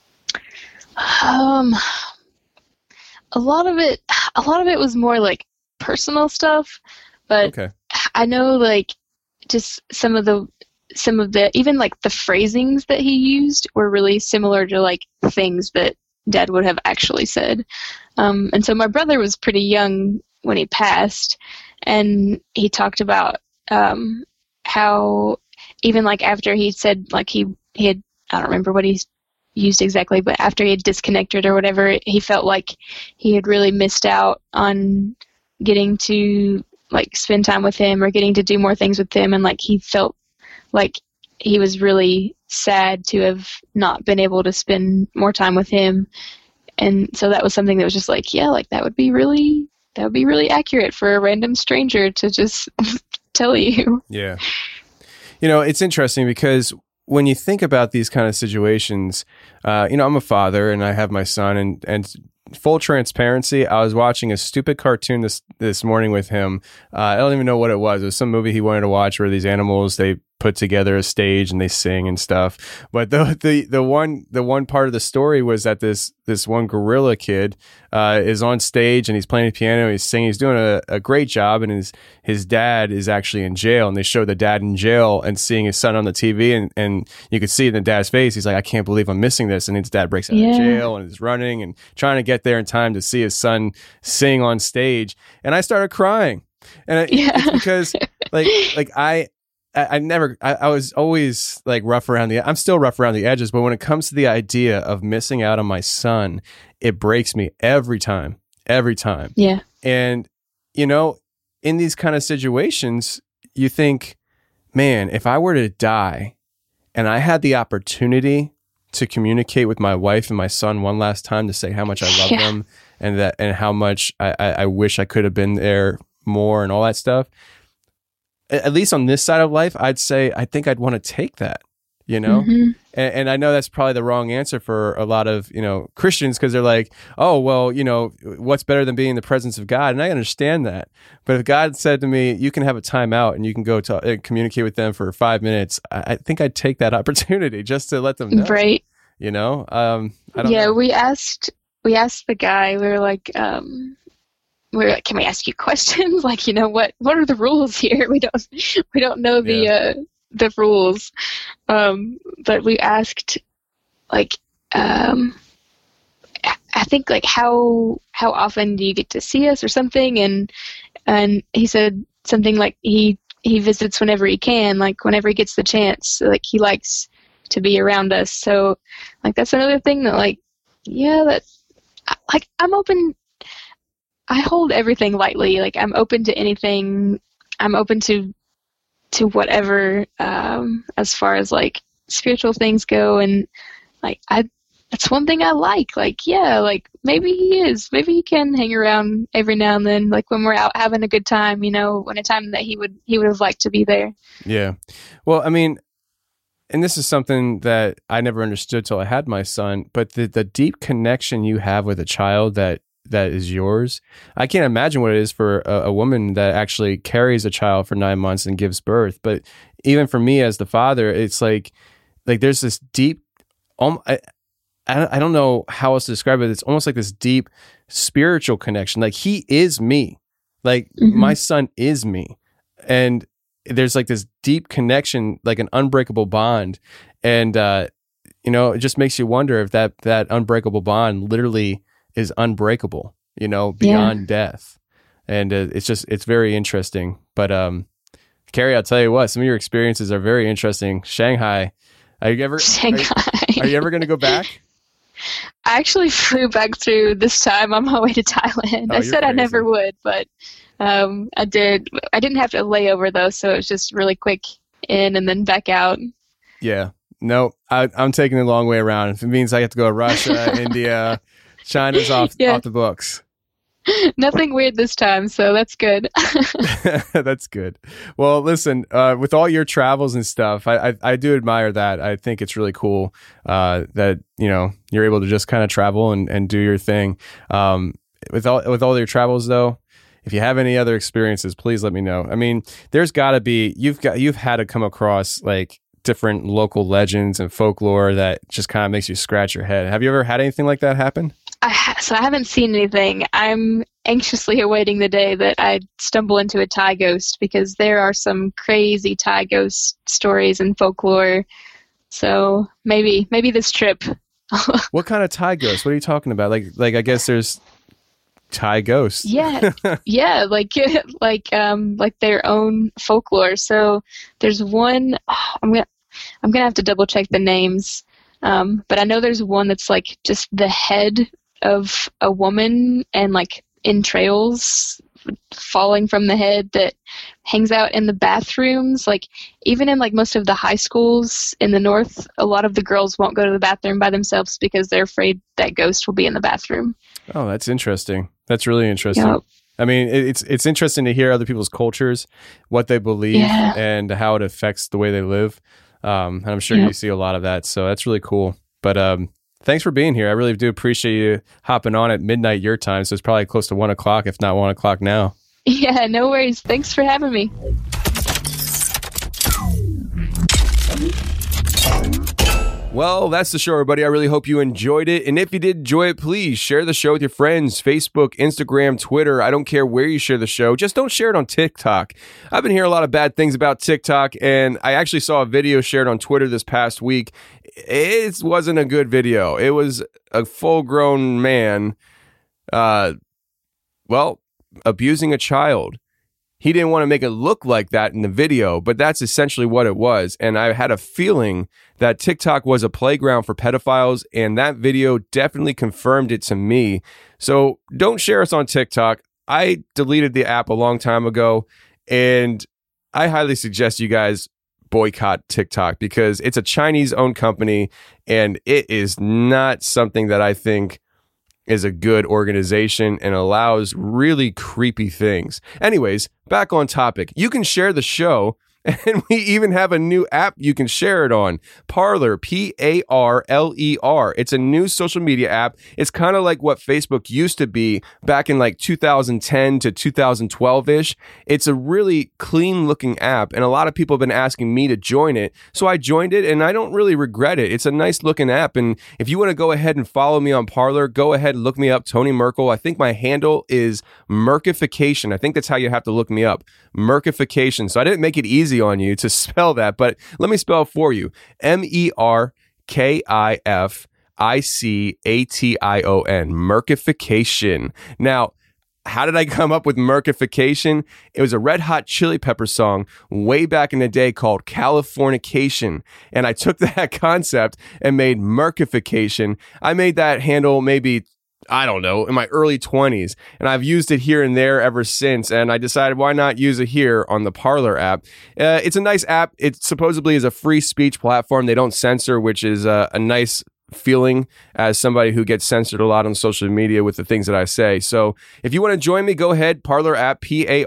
A lot of it was more like personal stuff, but okay. I know like just some of the even like the phrasings that he used were really similar to like things that Dad would have actually said. And so my brother was pretty young when he passed, and he talked about how even like after he said like he had, I don't remember what he used exactly, but after he had disconnected or whatever, he felt like he had really missed out on getting to like spend time with him or getting to do more things with him. And like he felt like he was really sad to have not been able to spend more time with him. And so that was something that was just like, yeah, like that would be really accurate for a random stranger to just tell you. Yeah. You know, it's interesting because when you think about these kind of situations, you know, I'm a father and I have my son, and full transparency, I was watching a stupid cartoon this morning with him. I don't even know what it was. It was some movie he wanted to watch where these animals, they put together a stage and they sing and stuff. But the one part of the story was that this one gorilla kid is on stage and he's playing the piano, he's singing, he's doing a great job, and his dad is actually in jail, and they show the dad in jail and seeing his son on the TV, and you could see in the dad's face, he's like, I can't believe I'm missing this. And his dad breaks out of jail and is running and trying to get there in time to see his son sing on stage. And I started crying. And it's because I was always like rough around I'm still rough around the edges, but when it comes to the idea of missing out on my son, it breaks me every time. Yeah. And, you know, in these kind of situations, you think, man, if I were to die and I had the opportunity to communicate with my wife and my son one last time to say how much I love them and how much I wish I could have been there more and all that stuff, at least on this side of life, I'd say I think I'd want to take that, you know? Mm-hmm. And I know that's probably the wrong answer for a lot of, you know, Christians, because they're like, oh, well, you know, what's better than being in the presence of God? And I understand that. But if God said to me, you can have a timeout and you can go to communicate with them for 5 minutes, I think I'd take that opportunity just to let them know. Right. You know? I don't know. We asked the guy, we were like, can we ask you questions? Like, you know, what are the rules here? We don't know the rules. But we asked, like, I think, like, how often do you get to see us or something? And he said something like he visits whenever he can, like whenever he gets the chance. Like, he likes to be around us. So, like, that's another thing that, like, I'm open. I hold everything lightly. Like, I'm open to anything. I'm open to whatever, as far as, like, spiritual things go. And, like, that's one thing I like. Like, yeah, like, maybe he can hang around every now and then, like, when we're out having a good time, you know, when a time that he would have liked to be there. Yeah. Well, I mean, and this is something that I never understood till I had my son, but the deep connection you have with a child that is yours. I can't imagine what it is for a woman that actually carries a child for 9 months and gives birth. But even for me as the father, it's like there's this deep, I don't know how else to describe it. It's almost like this deep spiritual connection. Like, he is me. Like, my son is me. And there's like this deep connection, like an unbreakable bond. And, you know, it just makes you wonder if that unbreakable bond literally is unbreakable, you know, beyond death. And it's very interesting. But Carrie, I'll tell you what, some of your experiences are very interesting. Shanghai. Are you ever going to go back? I actually flew back through this time on my way to Thailand. I said I never would, but I did. I didn't have to lay over though, so it was just really quick in and then back out. Yeah. No, I'm taking the long way around. If it means I have to go to Russia, India, China's off the books. Nothing weird this time, so that's good. That's good. Well, listen, with all your travels and stuff, I do admire that. I think it's really cool that, you know, you're able to just kind of travel and do your thing. With all your travels, though, if you have any other experiences, please let me know. I mean, there's got to be you've had to come across like different local legends and folklore that just kind of makes you scratch your head. Have you ever had anything like that happen? So I haven't seen anything. I'm anxiously awaiting the day that I stumble into a Thai ghost, because there are some crazy Thai ghost stories and folklore. So maybe this trip. What kind of Thai ghosts? What are you talking about? Like I guess there's Thai ghosts. Yeah, yeah, like their own folklore. So there's one. I'm gonna have to double check the names, but I know there's one that's like just the head of a woman and like entrails falling from the head that hangs out in the bathrooms. Like, even in like most of the high schools in the north, a lot of the girls won't go to the bathroom by themselves because they're afraid that ghost will be in the bathroom. Oh, that's interesting. That's really interesting. Yep. I mean, it's interesting to hear other people's cultures, what they believe, and how it affects the way they live. And I'm sure you see a lot of that. So that's really cool. But thanks for being here. I really do appreciate you hopping on at midnight your time. So it's probably close to 1 o'clock, if not 1 o'clock now. Yeah, no worries. Thanks for having me. Well, that's the show, everybody. I really hope you enjoyed it. And if you did enjoy it, please share the show with your friends. Facebook, Instagram, Twitter. I don't care where you share the show. Just don't share it on TikTok. I've been hearing a lot of bad things about TikTok, and I actually saw a video shared on Twitter this past week. It wasn't a good video. It was a full-grown man, abusing a child. He didn't want to make it look like that in the video, but that's essentially what it was. And I had a feeling that TikTok was a playground for pedophiles, and that video definitely confirmed it to me. So don't share us on TikTok. I deleted the app a long time ago, and I highly suggest you guys boycott TikTok because it's a Chinese-owned company, and it is not something that I think is a good organization and allows really creepy things. Anyways, back on topic. You can share the show, and we even have a new app you can share it on. Parler, Parler. It's a new social media app. It's kind of like what Facebook used to be back in like 2010 to 2012-ish. It's a really clean looking app, and a lot of people have been asking me to join it. So I joined it, and I don't really regret it. It's a nice looking app, and if you want to go ahead and follow me on Parler, go ahead and look me up, Tony Merkel. I think my handle is Merkification. I think that's how you have to look me up. Merkification. So I didn't make it easy on you to spell that, but let me spell it for you. Merkification. Merkification. Now, how did I come up with Merkification? It was a Red Hot Chili Pepper song way back in the day called Californication. And I took that concept and made Merkification. I made that handle maybe, I don't know, in my early 20s. And I've used it here and there ever since. And I decided, why not use it here on the Parler app? It's a nice app. It supposedly is a free speech platform. They don't censor, which is a nice feeling as somebody who gets censored a lot on social media with the things that I say. So if you want to join me, go ahead, Parler app,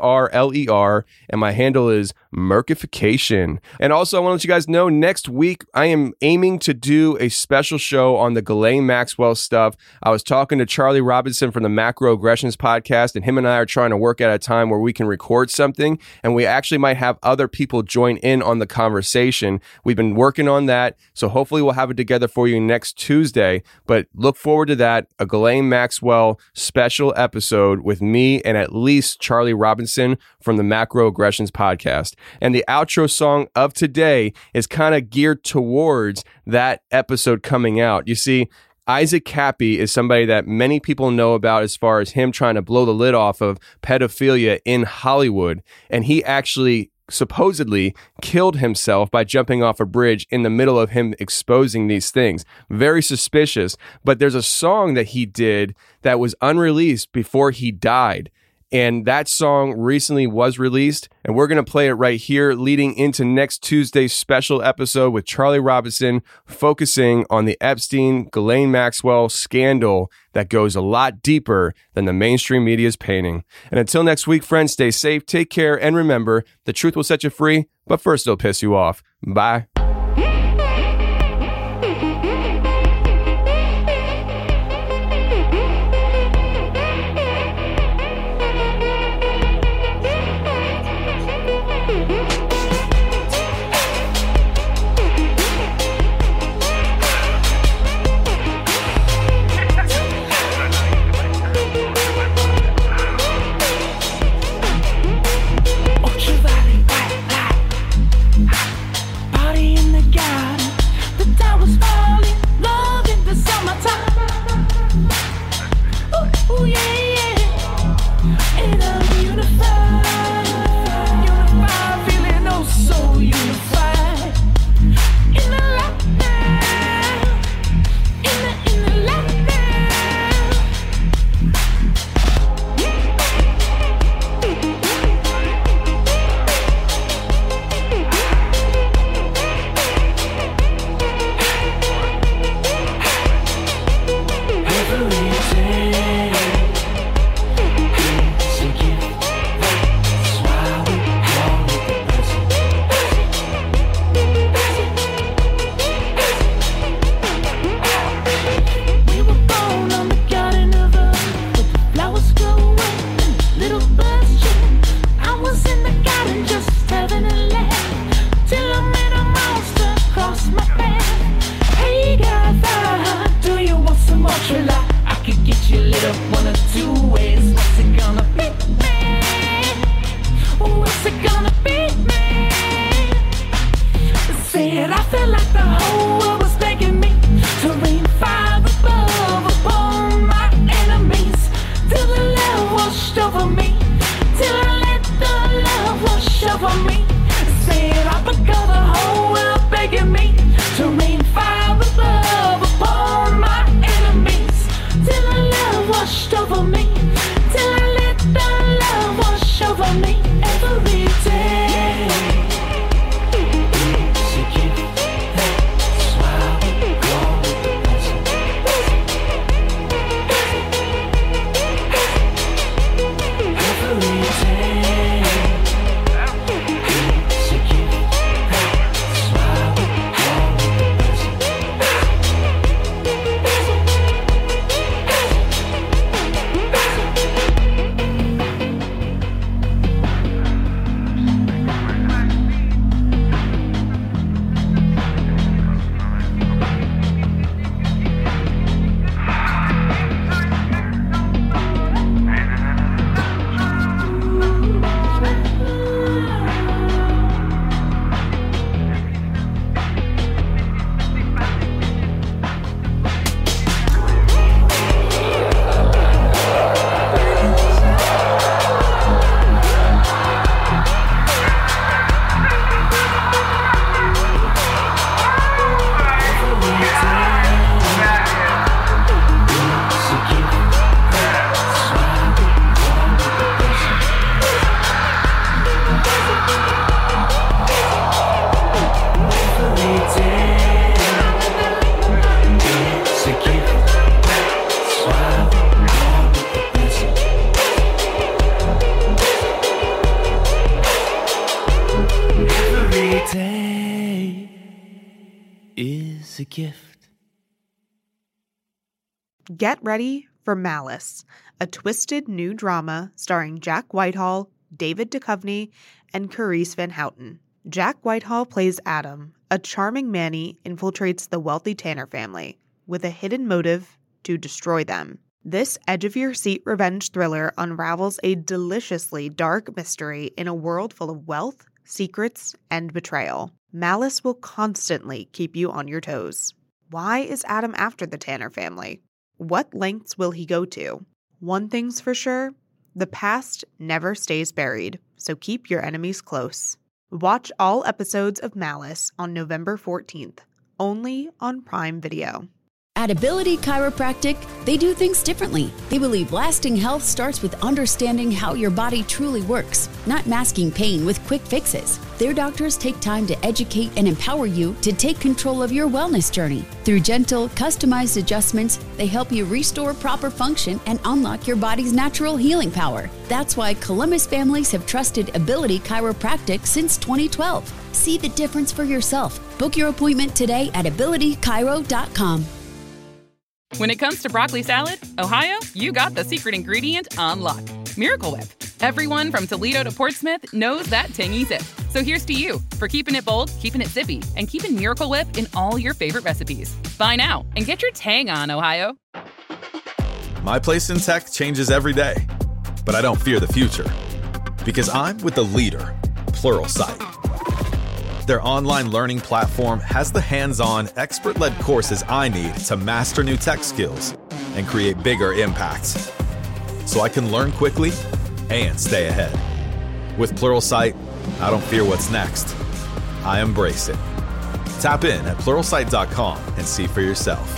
Parler, and my handle is Merkification. And also, I want to let you guys know, next week, I am aiming to do a special show on the Ghislaine Maxwell stuff. I was talking to Charlie Robinson from the Macroaggressions podcast, and him and I are trying to work at a time where we can record something, and we actually might have other people join in on the conversation. We've been working on that, so hopefully we'll have it together for you next Tuesday, but look forward to that, a Ghislaine Maxwell special episode with me and at least Charlie Robinson from the Macroaggressions podcast. And the outro song of today is kind of geared towards that episode coming out. You see, Isaac Kappy is somebody that many people know about as far as him trying to blow the lid off of pedophilia in Hollywood, and he actually supposedly killed himself by jumping off a bridge in the middle of him exposing these things. Very suspicious. But there's a song that he did that was unreleased before he died. And that song recently was released, and we're going to play it right here leading into next Tuesday's special episode with Charlie Robinson, focusing on the Epstein-Ghislaine Maxwell scandal that goes a lot deeper than the mainstream media is painting. And until next week, friends, stay safe, take care, and remember, the truth will set you free, but first it'll piss you off. Bye. Body Said I felt like the whole world was begging me to rain fire above upon my enemies. Till the love washed over me, till I let the love wash over me. Said I forgot the whole world begging me to rain fire above upon my enemies. Till the love washed over me, till I let the love wash over me every day. Get ready for Malice, a twisted new drama starring Jack Whitehall, David Duchovny, and Carice Van Houten. Jack Whitehall plays Adam, a charming Manny infiltrates the wealthy Tanner family with a hidden motive to destroy them. This edge-of-your-seat revenge thriller unravels a deliciously dark mystery in a world full of wealth, secrets, and betrayal. Malice will constantly keep you on your toes. Why is Adam after the Tanner family? What lengths will he go to? One thing's for sure, the past never stays buried, so keep your enemies close. Watch all episodes of Malice on November 14th, only on Prime Video. At Ability Chiropractic, they do things differently. They believe lasting health starts with understanding how your body truly works, not masking pain with quick fixes. Their doctors take time to educate and empower you to take control of your wellness journey. Through gentle, customized adjustments, they help you restore proper function and unlock your body's natural healing power. That's why Columbus families have trusted Ability Chiropractic since 2012. See the difference for yourself. Book your appointment today at abilitychiro.com. When it comes to broccoli salad, Ohio, you got the secret ingredient on lock. Miracle Whip. Everyone from Toledo to Portsmouth knows that tangy zip. So here's to you for keeping it bold, keeping it zippy, and keeping Miracle Whip in all your favorite recipes. Buy now and get your tang on, Ohio. My place in tech changes every day, but I don't fear the future because I'm with the leader, Pluralsight. Their online learning platform has the hands-on, expert-led courses I need to master new tech skills and create bigger impacts, so I can learn quickly and stay ahead. With Pluralsight, I don't fear what's next. I embrace it. Tap in at Pluralsight.com and see for yourself.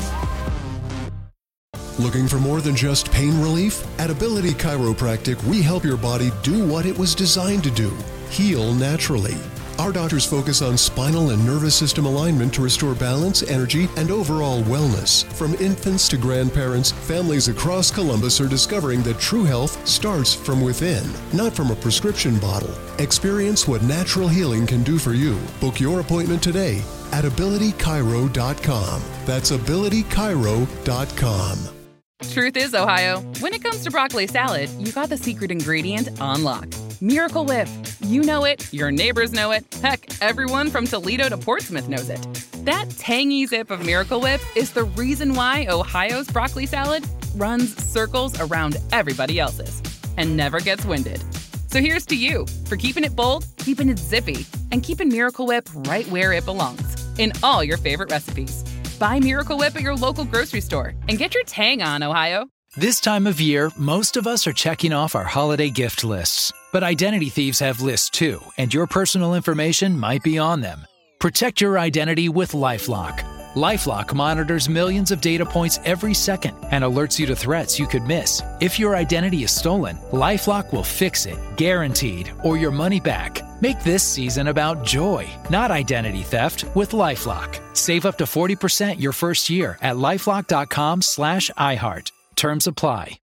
Looking for more than just pain relief? At Ability Chiropractic, we help your body do what it was designed to do, heal naturally. Our doctors focus on spinal and nervous system alignment to restore balance, energy, and overall wellness. From infants to grandparents, families across Columbus are discovering that true health starts from within, not from a prescription bottle. Experience what natural healing can do for you. Book your appointment today at abilitychiro.com. That's abilitychiro.com. Truth is, Ohio, when it comes to broccoli salad, you got the secret ingredient on lock. Miracle Whip. You know it, your neighbors know it, heck, everyone from Toledo to Portsmouth knows it. That tangy zip of Miracle Whip is the reason why Ohio's broccoli salad runs circles around everybody else's and never gets winded. So here's to you for keeping it bold, keeping it zippy, and keeping Miracle Whip right where it belongs. in all your favorite recipes. Buy Miracle Whip at your local grocery store and get your tang on, Ohio. This time of year, most of us are checking off our holiday gift lists. But identity thieves have lists too, and your personal information might be on them. Protect your identity with LifeLock. LifeLock monitors millions of data points every second and alerts you to threats you could miss. If your identity is stolen, LifeLock will fix it, guaranteed, or your money back. Make this season about joy, not identity theft, with LifeLock. Save up to 40% your first year at LifeLock.com/iHeart. Terms apply.